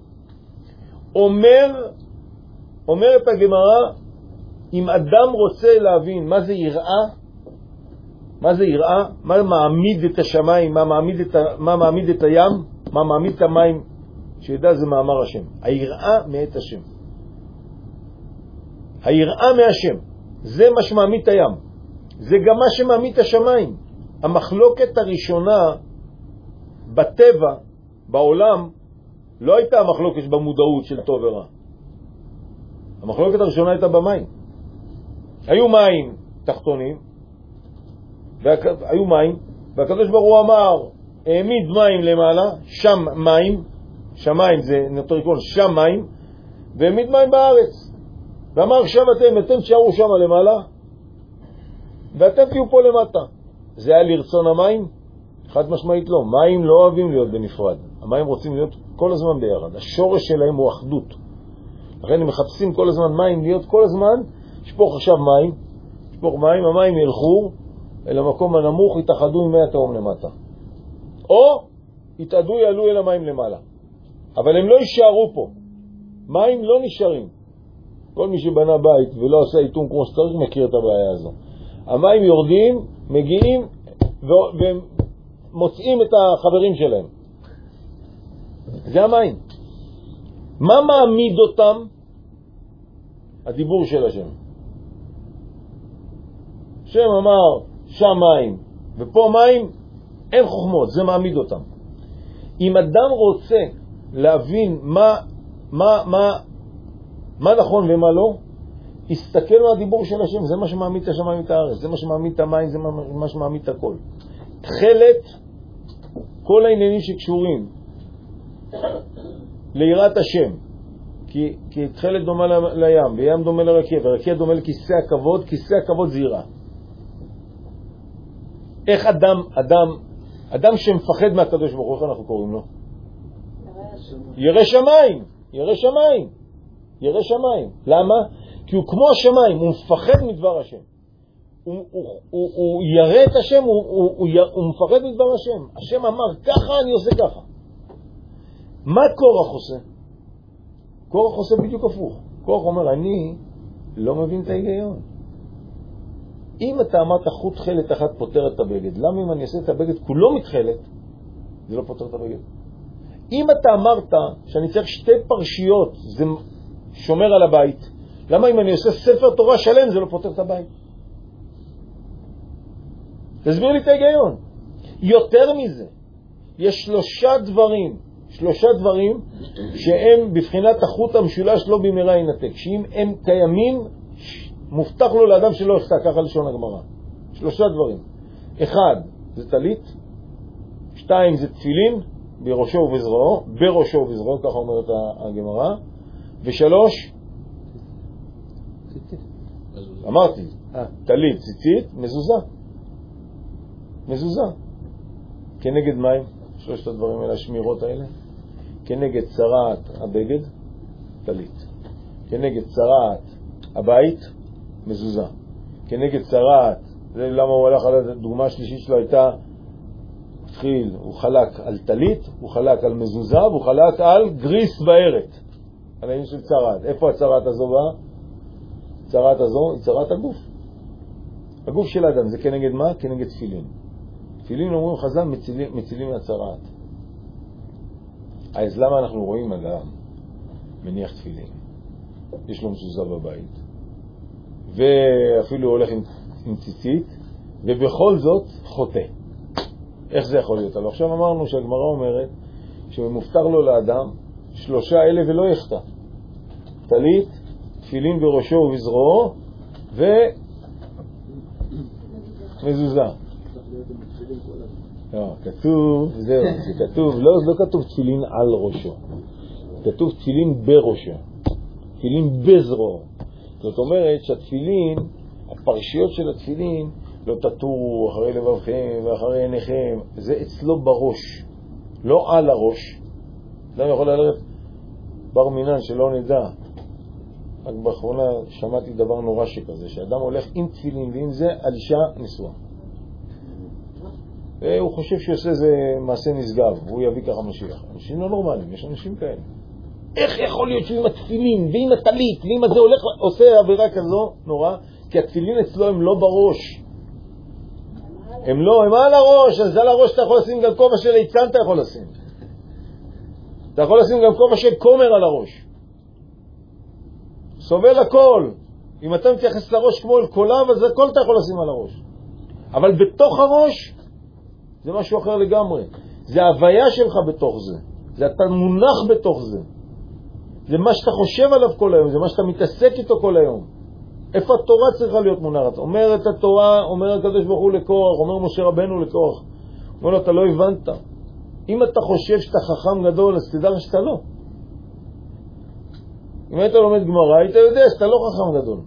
אומר, אומרת הגמרא, אם אדם רוצה להבין מה זה יראה, מה זה יראה, מה מעמיד את השמיים, מה מעמיד את, ה, מה מעמיד את הים, מה מעמיד את המים, שידע זה מאמר השם. היראה מאת השם. היראה מהשם. זה מה שמעמיד את הים. זה גם מה שמעמיד את השמיים. המחלוקת הראשונה בטבע, בעולם, לא הייתה המחלוקת במודעות של טוב ורע. המחלוקת הראשונה הייתה במים. היו מים תחתונים, היו מים, והקדוש ברוך הוא אמר, העמיד מים למעלה, שם מים, שמיים זה נוטריקון, שם מים, והעמיד מים בארץ. ואמר, עכשיו אתם, אתם תשארו שם למעלה, ואתם תהיו פה למטה. זה היה לרצון המים? חד משמעית לא. מים לא אוהבים להיות בנפרד. המים רוצים להיות כל הזמן ביחד. השורש שלהם הוא אחדות. לכן הם מחפשים כל הזמן מים, להיות כל הזמן, שפוך עכשיו מים, שפוך מים, המים ילכו אל המקום הנמוך, יתאחדו עם מי התהום למטה. או יתאדו, יעלו אל המים למעלה. אבל הם לא יישארו פה. מים לא נשארים. כל מי שבנה בית ולא עושה איתום כמו שצריך מכיר את הבעיה הזו. המים יורדים, מגיעים ומוצאים את החברים שלהם. זה המים. מה מעמיד אותם? הדיבור של השם. השם אמר שם מים ופה מים, אין חוכמות, זה מעמיד אותם. אם אדם רוצה להבין מה, מה, מה, מה נכון ומה לא, תסתכל מהדיבור של השם, זה מה שמעמיד את השמיים את הארץ, זה מה שמעמיד את המים, זה מה שמעמיד את הכל. תחילת כל העניינים שקשורים ליראת השם, כי, כי תחילת דומה לים, וים דומה לרקיע, ורקיע דומה לכיסא הכבוד, כיסא הכבוד זה יראה. איך אדם, אדם, אדם שמפחד מהקדוש ברוך הוא, איך אנחנו קוראים לו? ירא שמיים, ירא שמיים, ירא שמיים. למה? כי הוא כמו השמיים, הוא מפחד מדבר השם. הוא, הוא, הוא, הוא ירא את השם, הוא, הוא, הוא, הוא מפחד מדבר השם. השם אמר, ככה אני עושה ככה. מה קורח עושה? קורח עושה בדיוק הפוך. קורח אומר, אני לא מבין את ההיגיון. אם אתה אמרת חוט חלת אחת פותר את הבגד, למה אם אני אעשה את הבגד כולו מתחלת, זה לא פותר את הבגד? אם אתה אמרת שאני צריך שתי פרשיות, זה שומר על הבית, למה אם אני עושה ספר תורה שלם זה לא פותר את הבית? תסביר לי את ההיגיון. יותר מזה, יש שלושה דברים, שלושה דברים שהם בבחינת החוט המשולש לא במהרה ינתק, שאם הם קיימים מובטח לו לאדם שלא יחטא, ככה לשון הגמרא. שלושה דברים. אחד זה טלית, שתיים זה תפילין בראשו ובזרועו, בראשו ובזרועו, ככה אומרת הגמרא, ושלוש אמרתי, טלית, ציצית, מזוזה. מזוזה. כנגד מים, שלושת הדברים האלה, השמירות האלה. כנגד צרעת הבגד, טלית. כנגד צרעת הבית, מזוזה. כנגד צרעת, זה למה הוא הלך על הדוגמה השלישית שלו הייתה, התחיל, הוא חלק על טלית, הוא חלק על מזוזה, והוא חלק על גריס בערת. על העניין של צרעת. איפה הצרעת הזו באה? צרעת הזו היא צרעת הגוף. הגוף של האדם זה כנגד מה? כנגד תפילין. תפילין אומרים חז"ל מצילים, מצילים מהצרעת. אז למה אנחנו רואים אדם מניח תפילין? יש לו מזוזה בבית. ואפילו הולך עם, עם ציצית, ובכל זאת חוטא. איך זה יכול להיות? אבל עכשיו אמרנו שהגמרא אומרת שמופתר לו לאדם שלושה אלה ולא יחטא. טלית, תפילין בראשו ובזרועו ומזוזה. לא, כתוב, זהו, זה כתוב, לא, לא כתוב תפילין על ראשו, כתוב תפילין בראשו, תפילין בזרועו. זאת אומרת שהתפילין, הפרשיות של התפילין, לא תטורו אחרי לבבכם ואחרי עיניכם, זה אצלו בראש, לא על הראש. אדם יכול ללכת בר מינן שלא נדע. רק באחרונה שמעתי דבר נורא שכזה, שאדם הולך עם תפילין ועם זה על אישה נשואה. הוא חושב שעושה זה מעשה נשגב, והוא יביא ככה משיח. אנשים לא נורמליים, יש אנשים כאלה. איך יכול להיות שהוא עם התפילין ועם הטלית ועם הזה הולך, עושה עבירה כזו נורא? כי התפילין אצלו הם לא בראש. הם לא, הם על הראש, אז על הראש אתה יכול לשים גם כובע של ליצן, אתה יכול לשים. אתה יכול לשים גם כובע של קומר על הראש. סובל הכל. אם אתה מתייחס לראש כמו אל קולב, אז הכל אתה יכול לשים על הראש. אבל בתוך הראש, זה משהו אחר לגמרי. זה ההוויה שלך בתוך זה. זה אתה מונח בתוך זה. זה מה שאתה חושב עליו כל היום, זה מה שאתה מתעסק איתו כל היום. איפה התורה צריכה להיות מונחת? אומרת התורה, אומר הקדוש ברוך הוא לקורח, אומר משה רבנו לקורח. אומר לו, אתה לא הבנת. אם אתה חושב שאתה חכם גדול, אז תדע שאתה לא. אם היית לומד גמרא, היית יודע שאתה לא חכם גדול.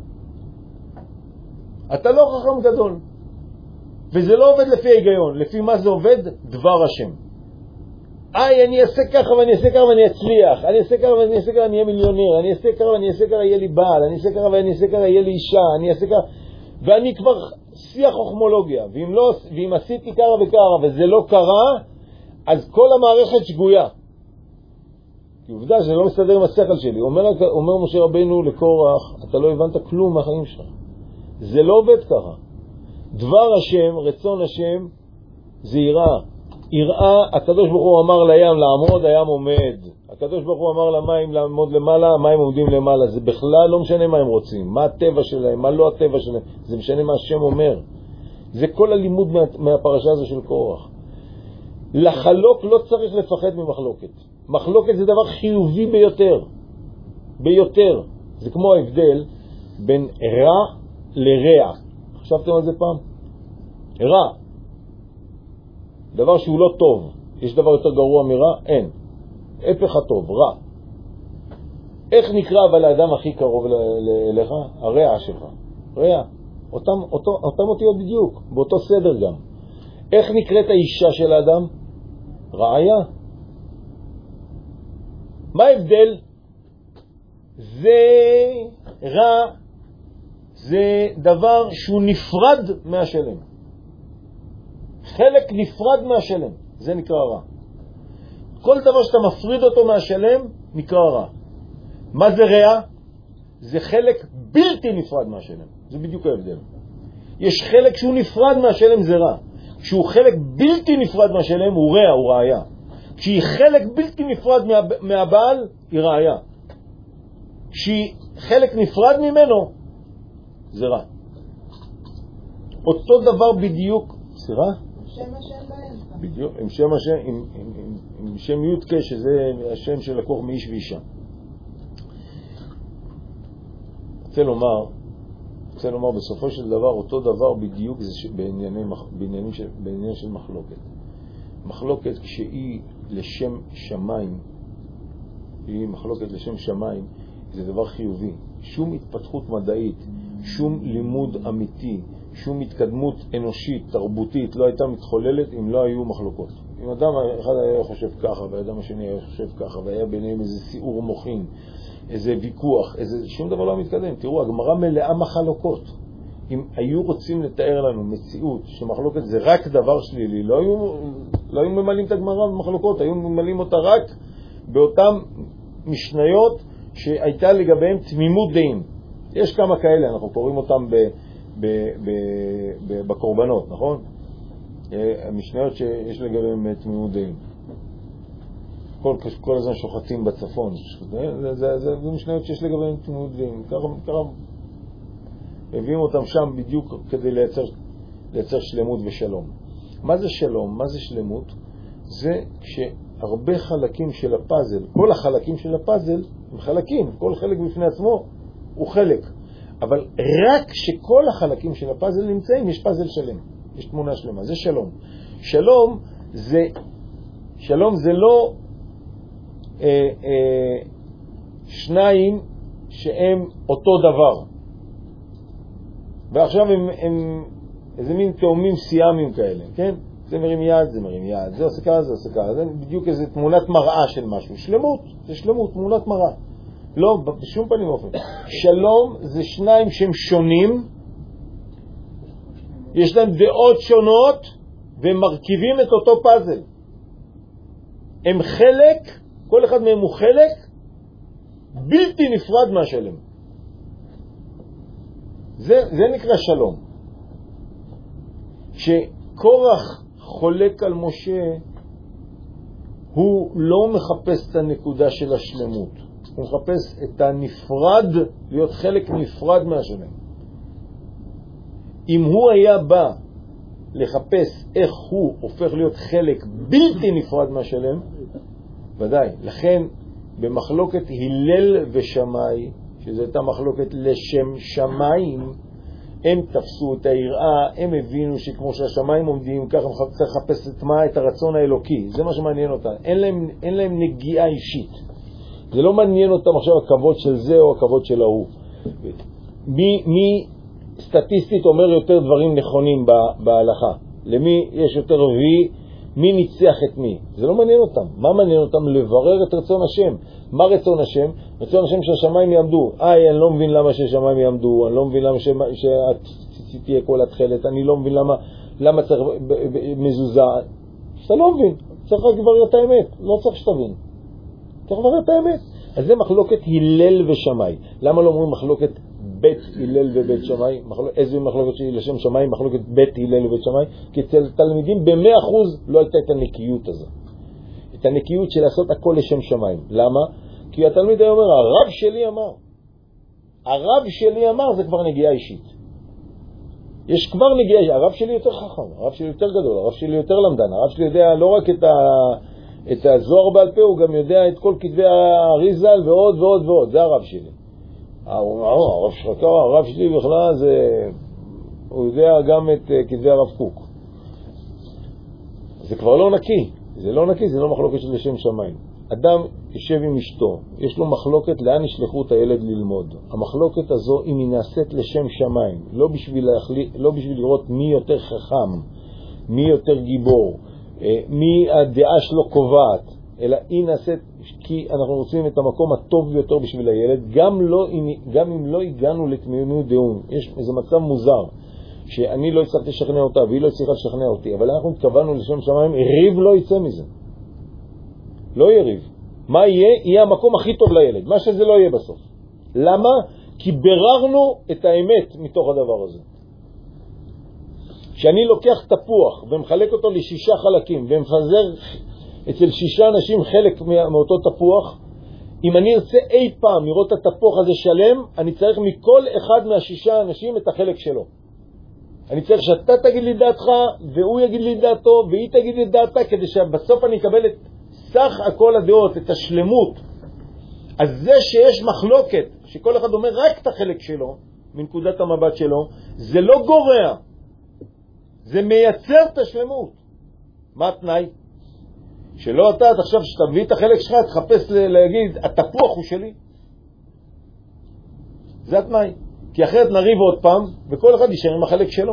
אתה לא חכם גדול. וזה לא עובד לפי ההיגיון. לפי מה זה עובד? דבר השם. איי, אני אעשה ככה ואני אעשה ככה ואני אצליח. אני אעשה ככה ואני אעשה ככה ואני אהיה מיליונר. אני אעשה ככה ואני אעשה ככה יהיה לי בעל. אני אעשה ככה ואני אעשה ככה יהיה לי אישה. אני אעשה ככה... ואני כבר שיח חוכמולוגיה. ואם, לא, ואם עשיתי ככה וככה וזה לא קרה, אז כל המערכת שגויה. כי עובדה שזה לא מסתדר עם השכל שלי. אומר, אומר משה רבינו לקורח, אתה לא הבנת כלום מהחיים שלך. זה לא עובד ככה. דבר השם, רצון השם, זה יראה. יראה, הקדוש ברוך הוא אמר לים לעמוד, הים עומד. הקדוש ברוך הוא אמר למים לעמוד למעלה, המים עומדים למעלה. זה בכלל לא משנה מה הם רוצים, מה הטבע שלהם, מה לא הטבע שלהם. זה משנה מה השם אומר. זה כל הלימוד מה, מהפרשה הזו של קורח. לחלוק לא צריך לפחד ממחלוקת. מחלוקת זה דבר חיובי ביותר. ביותר. זה כמו ההבדל בין רע לרע. חשבתם על זה פעם? רע. דבר שהוא לא טוב. יש דבר יותר גרוע מרע? אין. הפך הטוב, רע. איך נקרא אבל האדם הכי קרוב אליך? הרע שלך. רע. אותם, אותו, אותם אותיות בדיוק. באותו סדר גם. איך נקראת האישה של האדם? רעיה. מה ההבדל? זה רע, זה דבר שהוא נפרד מהשלם. חלק נפרד מהשלם, זה נקרא רע. כל דבר שאתה מפריד אותו מהשלם, נקרא רע. מה זה רע? זה חלק בלתי נפרד מהשלם. זה בדיוק ההבדל. יש חלק שהוא נפרד מהשלם, זה רע. כשהוא חלק בלתי נפרד מהשלם, הוא רע, הוא רעיה. כשהיא חלק בלתי נפרד מה, מהבעל, היא רעיה. כשהיא חלק נפרד ממנו, זה רע. אותו דבר בדיוק, סליחה? שם השם באמצע. בדיוק, עם שם השם, עם, עם, עם, עם שם יודקה, שזה השם של לקוח מאיש ואישה. רוצה לומר, רוצה לומר בסופו של דבר, אותו דבר בדיוק זה בעניינים, בעניינים של, בעניין של מחלוקת. מחלוקת כשהיא לשם שמיים, היא מחלוקת לשם שמיים, זה דבר חיובי. שום התפתחות מדעית, שום לימוד אמיתי, שום התקדמות אנושית, תרבותית, לא הייתה מתחוללת אם לא היו מחלוקות. אם אדם אחד היה חושב ככה, והאדם השני היה חושב ככה, והיה ביניהם איזה סיעור מוחין, איזה ויכוח, איזה... שום דבר לא מתקדם. תראו, הגמרא מלאה מחלוקות. אם היו רוצים לתאר לנו מציאות שמחלוקת זה רק דבר שלילי, לא היו, לא היו ממלאים את הגמרא במחלוקות, היו ממלאים אותה רק באותן משניות שהייתה לגביהם תמימות דעים. יש כמה כאלה, אנחנו קוראים אותם ב, ב, ב, ב, בקורבנות, נכון? המשניות שיש לגביהם תמימות דעים. כל, כל הזמן שוחטים בצפון. זה, זה, זה, זה משניות שיש לגביהם תמימות דעים. ככה, ככה מביאים אותם שם בדיוק כדי לייצר, לייצר שלמות ושלום. מה זה שלום? מה זה שלמות? זה שהרבה חלקים של הפאזל, כל החלקים של הפאזל הם חלקים, כל חלק בפני עצמו הוא חלק. אבל רק שכל החלקים של הפאזל נמצאים, יש פאזל שלם, יש תמונה שלמה, זה שלום. שלום זה, שלום זה לא אה, אה, שניים שהם אותו דבר. ועכשיו הם, הם איזה מין תאומים סיאמיים כאלה, כן? זה מרים יד, זה מרים יד, זה עושה ככה, זה עושה ככה. זה בדיוק איזו תמונת מראה של משהו. שלמות, זה שלמות, תמונת מראה. לא, בשום פנים אופן. שלום זה שניים שהם שונים, יש להם דעות שונות, והם מרכיבים את אותו פאזל. הם חלק, כל אחד מהם הוא חלק, בלתי נפרד מהשלם. זה, זה נקרא שלום. כשקורח חולק על משה, הוא לא מחפש את הנקודה של השלמות. הוא מחפש את הנפרד, להיות חלק נפרד מהשלם. אם הוא היה בא לחפש איך הוא הופך להיות חלק בלתי נפרד מהשלם, ודאי. לכן במחלוקת הלל ושמאי, שזו הייתה מחלוקת לשם שמיים, הם תפסו את היראה, הם הבינו שכמו שהשמיים עומדים, ככה צריך לחפש את מה? את הרצון האלוקי. זה מה שמעניין אותם. אין להם, אין להם נגיעה אישית. זה לא מעניין אותם עכשיו הכבוד של זה או הכבוד של ההוא. מי, מי סטטיסטית אומר יותר דברים נכונים בהלכה? למי יש יותר רביעי? מי ניצח את מי? זה לא מעניין אותם. מה מעניין אותם? לברר את רצון השם. מה רצון השם? רצון השם שהשמיים יעמדו. איי, אני לא מבין למה שהשמיים יעמדו, אני לא מבין למה שאת תהיה כל התחלת, אני לא מבין למה, למה צריך מזוזה. אתה לא מבין. צריך רק לברר את האמת. לא צריך שתבין. צריך לברר את האמת. אז זה מחלוקת הלל ושמאי. למה לא אומרים מחלוקת בית הלל ובית שמאי? מחלוק, איזה מחלוקת שהיא לשם שמאי? מחלוקת בית הלל ובית שמאי? כי אצל תלמידים במאה אחוז לא הייתה את הנקיות הזו. את הנקיות של לעשות הכל לשם שמיים. למה? כי התלמיד היה אומר, הרב שלי אמר. הרב שלי אמר, זה כבר נגיעה אישית. יש כבר נגיעה אישית. הרב שלי יותר חכם, הרב שלי יותר גדול, הרב שלי יותר למדן, הרב שלי יודע לא רק את, ה... את הזוהר בעל פה, הוא גם יודע את כל כתבי האריזל ועוד ועוד ועוד. זה הרב שלי. הרב שלך, הרב שלי בכלל זה... הוא יודע גם את כתבי הרב קוק. זה כבר לא נקי. זה לא נקי, זה לא מחלוקת של לשם שמיים. אדם יושב עם אשתו, יש לו מחלוקת לאן ישלחו את הילד ללמוד. המחלוקת הזו אם היא נעשית לשם שמיים, לא בשביל, להחליט, לא בשביל לראות מי יותר חכם, מי יותר גיבור, מי הדעה שלו קובעת, אלא היא נעשית כי אנחנו רוצים את המקום הטוב ביותר בשביל הילד, גם, לא, גם אם לא הגענו לתמימות דעים. יש איזה מצב מוזר, שאני לא הצלחתי לשכנע אותה והיא לא הצליחה לשכנע אותי, אבל אנחנו התכוונו לשם שמיים, ריב לא יצא מזה. לא יהיה ריב. מה יהיה? יהיה המקום הכי טוב לילד. מה שזה לא יהיה בסוף. למה? כי בררנו את האמת מתוך הדבר הזה. כשאני לוקח תפוח ומחלק אותו לשישה חלקים ומפזר אצל שישה אנשים חלק מאותו תפוח, אם אני ארצה אי פעם לראות את התפוח הזה שלם, אני צריך מכל אחד מהשישה אנשים את החלק שלו. אני צריך שאתה תגיד לי דעתך, והוא יגיד לי דעתו, והיא תגיד לי דעתה, כדי שבסוף אני אקבל את סך הכל הדעות, את השלמות. אז זה שיש מחלוקת, שכל אחד אומר רק את החלק שלו, מנקודת המבט שלו, זה לא גורע. זה מייצר את השלמות. מה התנאי? שלא אתה עכשיו שתביא את החלק שלך, תחפש להגיד, התפוח הוא שלי. זה התנאי. כי אחרת נריב עוד פעם, וכל אחד יישאר עם החלק שלו.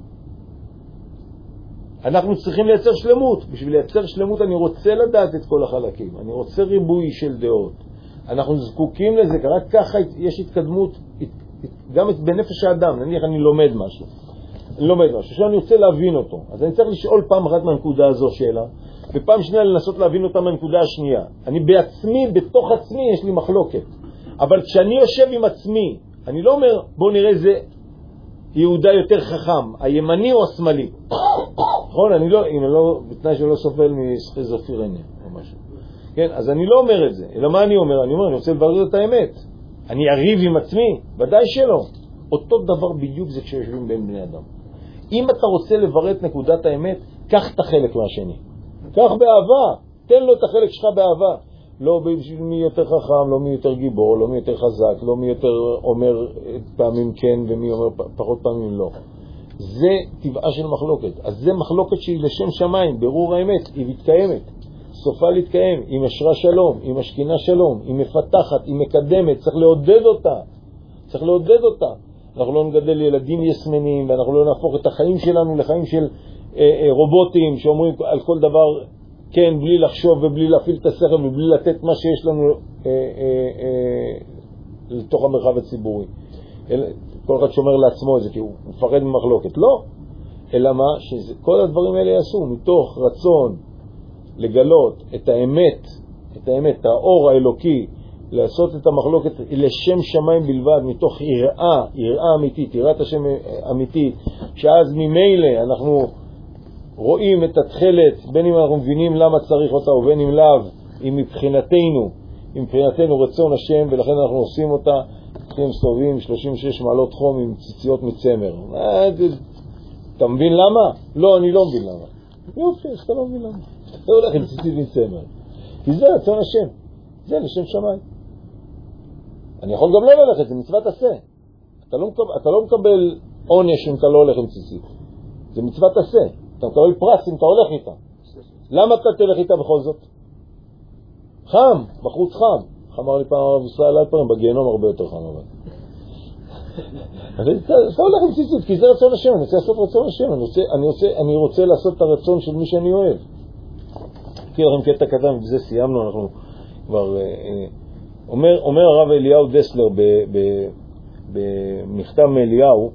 אנחנו צריכים לייצר שלמות. בשביל לייצר שלמות אני רוצה לדעת את כל החלקים. אני רוצה ריבוי של דעות. אנחנו זקוקים לזה, כי רק ככה יש התקדמות, גם בנפש האדם. נניח אני לומד משהו. אני לומד משהו, שאני רוצה להבין אותו. אז אני צריך לשאול פעם אחת מהנקודה הזו שאלה, ופעם שנייה לנסות להבין אותה מהנקודה השנייה. אני בעצמי, בתוך עצמי, יש לי מחלוקת. אבל כשאני יושב עם עצמי, אני לא אומר, בוא נראה זה יהודה יותר חכם, הימני או השמאלי. נכון? אני לא, אם אני לא, בתנאי שלא סובל מסכיזופרניה או משהו. כן? אז אני לא אומר את זה. אלא מה אני אומר? אני אומר, אני רוצה לברר את האמת. אני אריב עם עצמי? ודאי שלא. אותו דבר בדיוק זה כשיושבים בין בני אדם. אם אתה רוצה לברר את נקודת האמת, קח את החלק מהשני. קח באהבה. תן לו את החלק שלך באהבה. לא בשביל מי יותר חכם, לא מי יותר גיבור, לא מי יותר חזק, לא מי יותר אומר פעמים כן ומי אומר פחות פעמים לא. זה טבעה של מחלוקת. אז זה מחלוקת שהיא לשם שמיים, ברור האמת, היא מתקיימת. סופה להתקיים, היא משרה שלום, היא משכינה שלום, היא מפתחת, היא מקדמת, צריך לעודד אותה, צריך לעודד אותה. אנחנו לא נגדל ילדים יסמנים, ואנחנו לא נהפוך את החיים שלנו לחיים של אה, אה, רובוטים, שאומרים על כל דבר כן, בלי לחשוב ובלי להפעיל את השכל ובלי לתת מה שיש לנו אה, אה, אה, לתוך המרחב הציבורי. אל, כל אחד שומר לעצמו את זה, כי הוא מפחד ממחלוקת. לא, אלא מה? שכל הדברים האלה יעשו מתוך רצון לגלות את האמת, את האמת, האור האלוקי, לעשות את המחלוקת לשם שמיים בלבד, מתוך יראה, יראה אמיתית, יראת השם אמיתית, שאז ממילא אנחנו רואים את התחלת, בין אם אנחנו מבינים למה צריך אותה ובין אם לאו, אם מבחינתנו, אם מבחינתנו רצון השם, ולכן אנחנו עושים אותה, צריכים סובבים שלושים ושש מעלות חום עם ציציות מצמר. אתה מבין למה? לא, אני לא מבין למה. יופי, אתה לא מבין למה. אתה הולך עם ציצית מצמר. כי זה רצון השם. זה לשם שמיים. אני יכול גם לא ללכת, זה מצוות עשה. אתה לא מקבל, אתה לא מקבל עונש אם אתה לא הולך עם ציצית. זה מצוות עשה. אתה מקבל פרס אם אתה הולך איתה. למה אתה תלך איתה בכל זאת? חם, בחוץ חם. אמר לי פעם הרב ישראל אלפרין, בגיהנום הרבה יותר חם. אתה הולך עם ציצית, כי זה רצון השם. אני רוצה לעשות רצון השם. אני רוצה, אני רוצה, אני רוצה לעשות את הרצון של מי שאני אוהב. כי לכם קטע קטן, ובזה סיימנו, אנחנו כבר... אומר, אומר הרב אליהו דסלר במכתב מאליהו,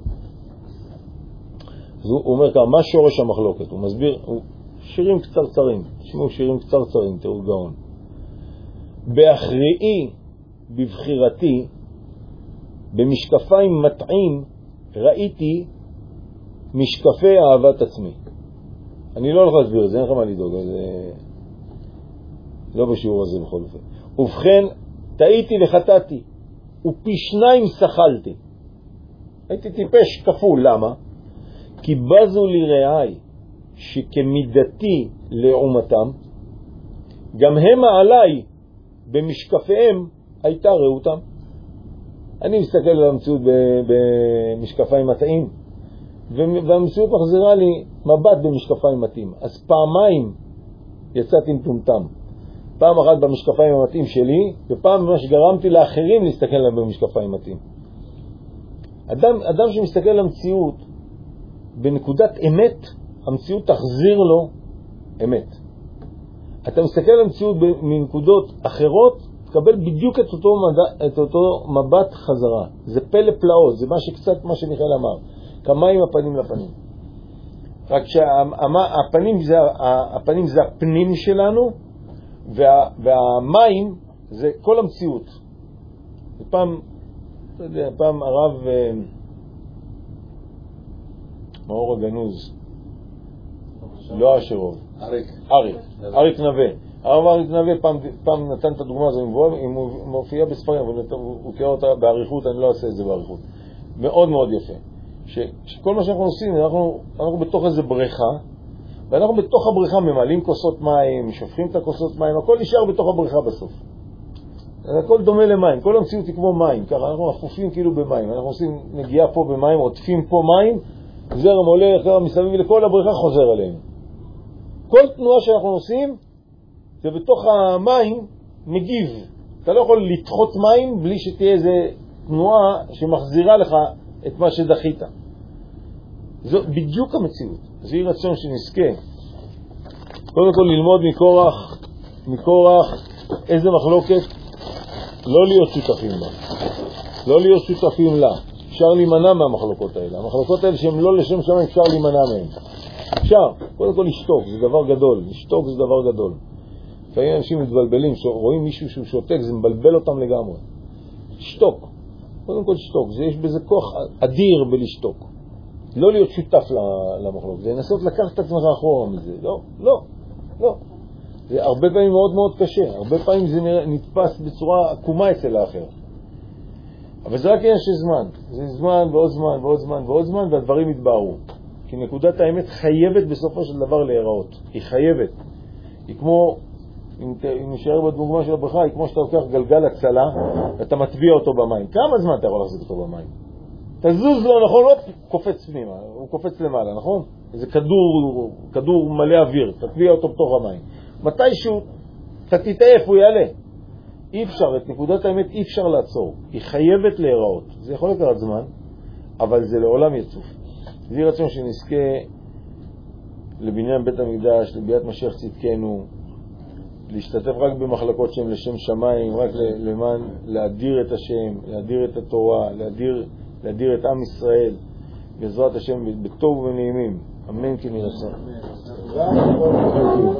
הוא אומר כמה, מה שורש המחלוקת? הוא מסביר, הוא, שירים קצרצרים, תשמעו שירים קצרצרים, תראו גאון. בהכריעי, בבחירתי, במשקפיים מטעים, ראיתי משקפי אהבת עצמי. אני לא הולך להסביר את זה, אין לך מה לדאוג, זה לא בשיעור הזה בכל אופן. ובכן, טעיתי וחטאתי, ופי שניים שחלתי. הייתי טיפש כפול, למה? כי בזו לי רעי, שכמידתי לעומתם, גם הם עליי, במשקפיהם, הייתה ראותם. אני מסתכל על המציאות במשקפיים מטעים, והמציאות מחזירה לי מבט במשקפיים מטעים. אז פעמיים יצאתי מטומטם. פעם אחת במשקפיים המתאים שלי, ופעם במה שגרמתי לאחרים להסתכל עליהם במשקפיים מתאים. אדם, אדם שמסתכל על המציאות בנקודת אמת, המציאות תחזיר לו אמת. אתה מסתכל על המציאות מנקודות אחרות, תקבל בדיוק את אותו, מדע, את אותו מבט חזרה. זה פלא פלאות, זה מה שקצת מה שמיכאל אמר. כמיים הפנים לפנים. רק שהפנים זה, הפנים זה הפנים שלנו, וה, והמים זה כל המציאות. פעם, אתה יודע, פעם הרב מאור הגנוז, לא אשרוב, אריק, אריק, אריק נווה. הרב אריק נווה פעם, פעם נתן את הדוגמה הזו, אם הוא מופיע בספרים, אבל הוא קרא אותה בעריכות, אני לא אעשה את זה בעריכות. מאוד מאוד יפה. ש, שכל מה שאנחנו עושים, אנחנו, אנחנו בתוך איזה בריכה, ואנחנו בתוך הבריכה ממלאים כוסות מים, שופכים את הכוסות מים, הכל נשאר בתוך הבריכה בסוף. הכל דומה למים, כל המציאות היא כמו מים, ככה אנחנו אפופים כאילו במים, אנחנו עושים נגיעה פה במים, עוטפים פה מים, זרם עולה אחר מסביב לכל הבריכה חוזר עליהם. כל תנועה שאנחנו עושים, זה בתוך המים מגיב. אתה לא יכול לדחות מים בלי שתהיה איזה תנועה שמחזירה לך את מה שדחית. זו בדיוק המציאות. זה יהיה רצון שנזכה. קודם כל ללמוד מקורח, מקורח איזה מחלוקת לא להיות שותפים בה. לא להיות שותפים לה. אפשר להימנע מהמחלוקות האלה. המחלוקות האלה שהן לא לשם שמיים, אפשר להימנע מהן. אפשר. קודם כל לשתוק, זה דבר גדול. לשתוק זה דבר גדול. לפעמים אנשים מתבלבלים, רואים מישהו שהוא שותק, זה מבלבל אותם לגמרי. שתוק. קודם כל שתוק. זה, יש בזה כוח אדיר בלשתוק. לא להיות שותף למחלוקת. זה לנסות לקחת את עצמך אחורה מזה. לא, לא, לא. זה הרבה פעמים מאוד מאוד קשה. הרבה פעמים זה נתפס בצורה עקומה אצל האחר. אבל זה רק עניין של זמן. זה זמן ועוד זמן ועוד זמן ועוד זמן, והדברים יתבהרו. כי נקודת האמת חייבת בסופו של דבר להיראות. היא חייבת. היא כמו, אם, אם נשאר בדוגמה של הבריכה, היא כמו שאתה לוקח גלגל הצלה, ואתה מטביע אותו במים. כמה זמן אתה יכול להחזיק אותו במים? תזוז לו, נכון? לא קופץ פנימה, הוא קופץ למעלה, נכון? איזה כדור, כדור מלא אוויר, תטביע אותו בתוך המים. מתישהו אתה תטעה איפה הוא יעלה. אי אפשר, את נקודת האמת אי אפשר לעצור. היא חייבת להיראות. זה יכול לקחת זמן, אבל זה לעולם יצוף. זה רצון שנזכה לבניין בית המקדש, לביאת משיח צדקנו, להשתתף רק במחלקות שהן לשם שמיים, רק למען להדיר את השם, להדיר את התורה, להדיר, להדיר את עם ישראל, בעזרת השם בטוב ובנעימים. אמן כן יהיה רצון.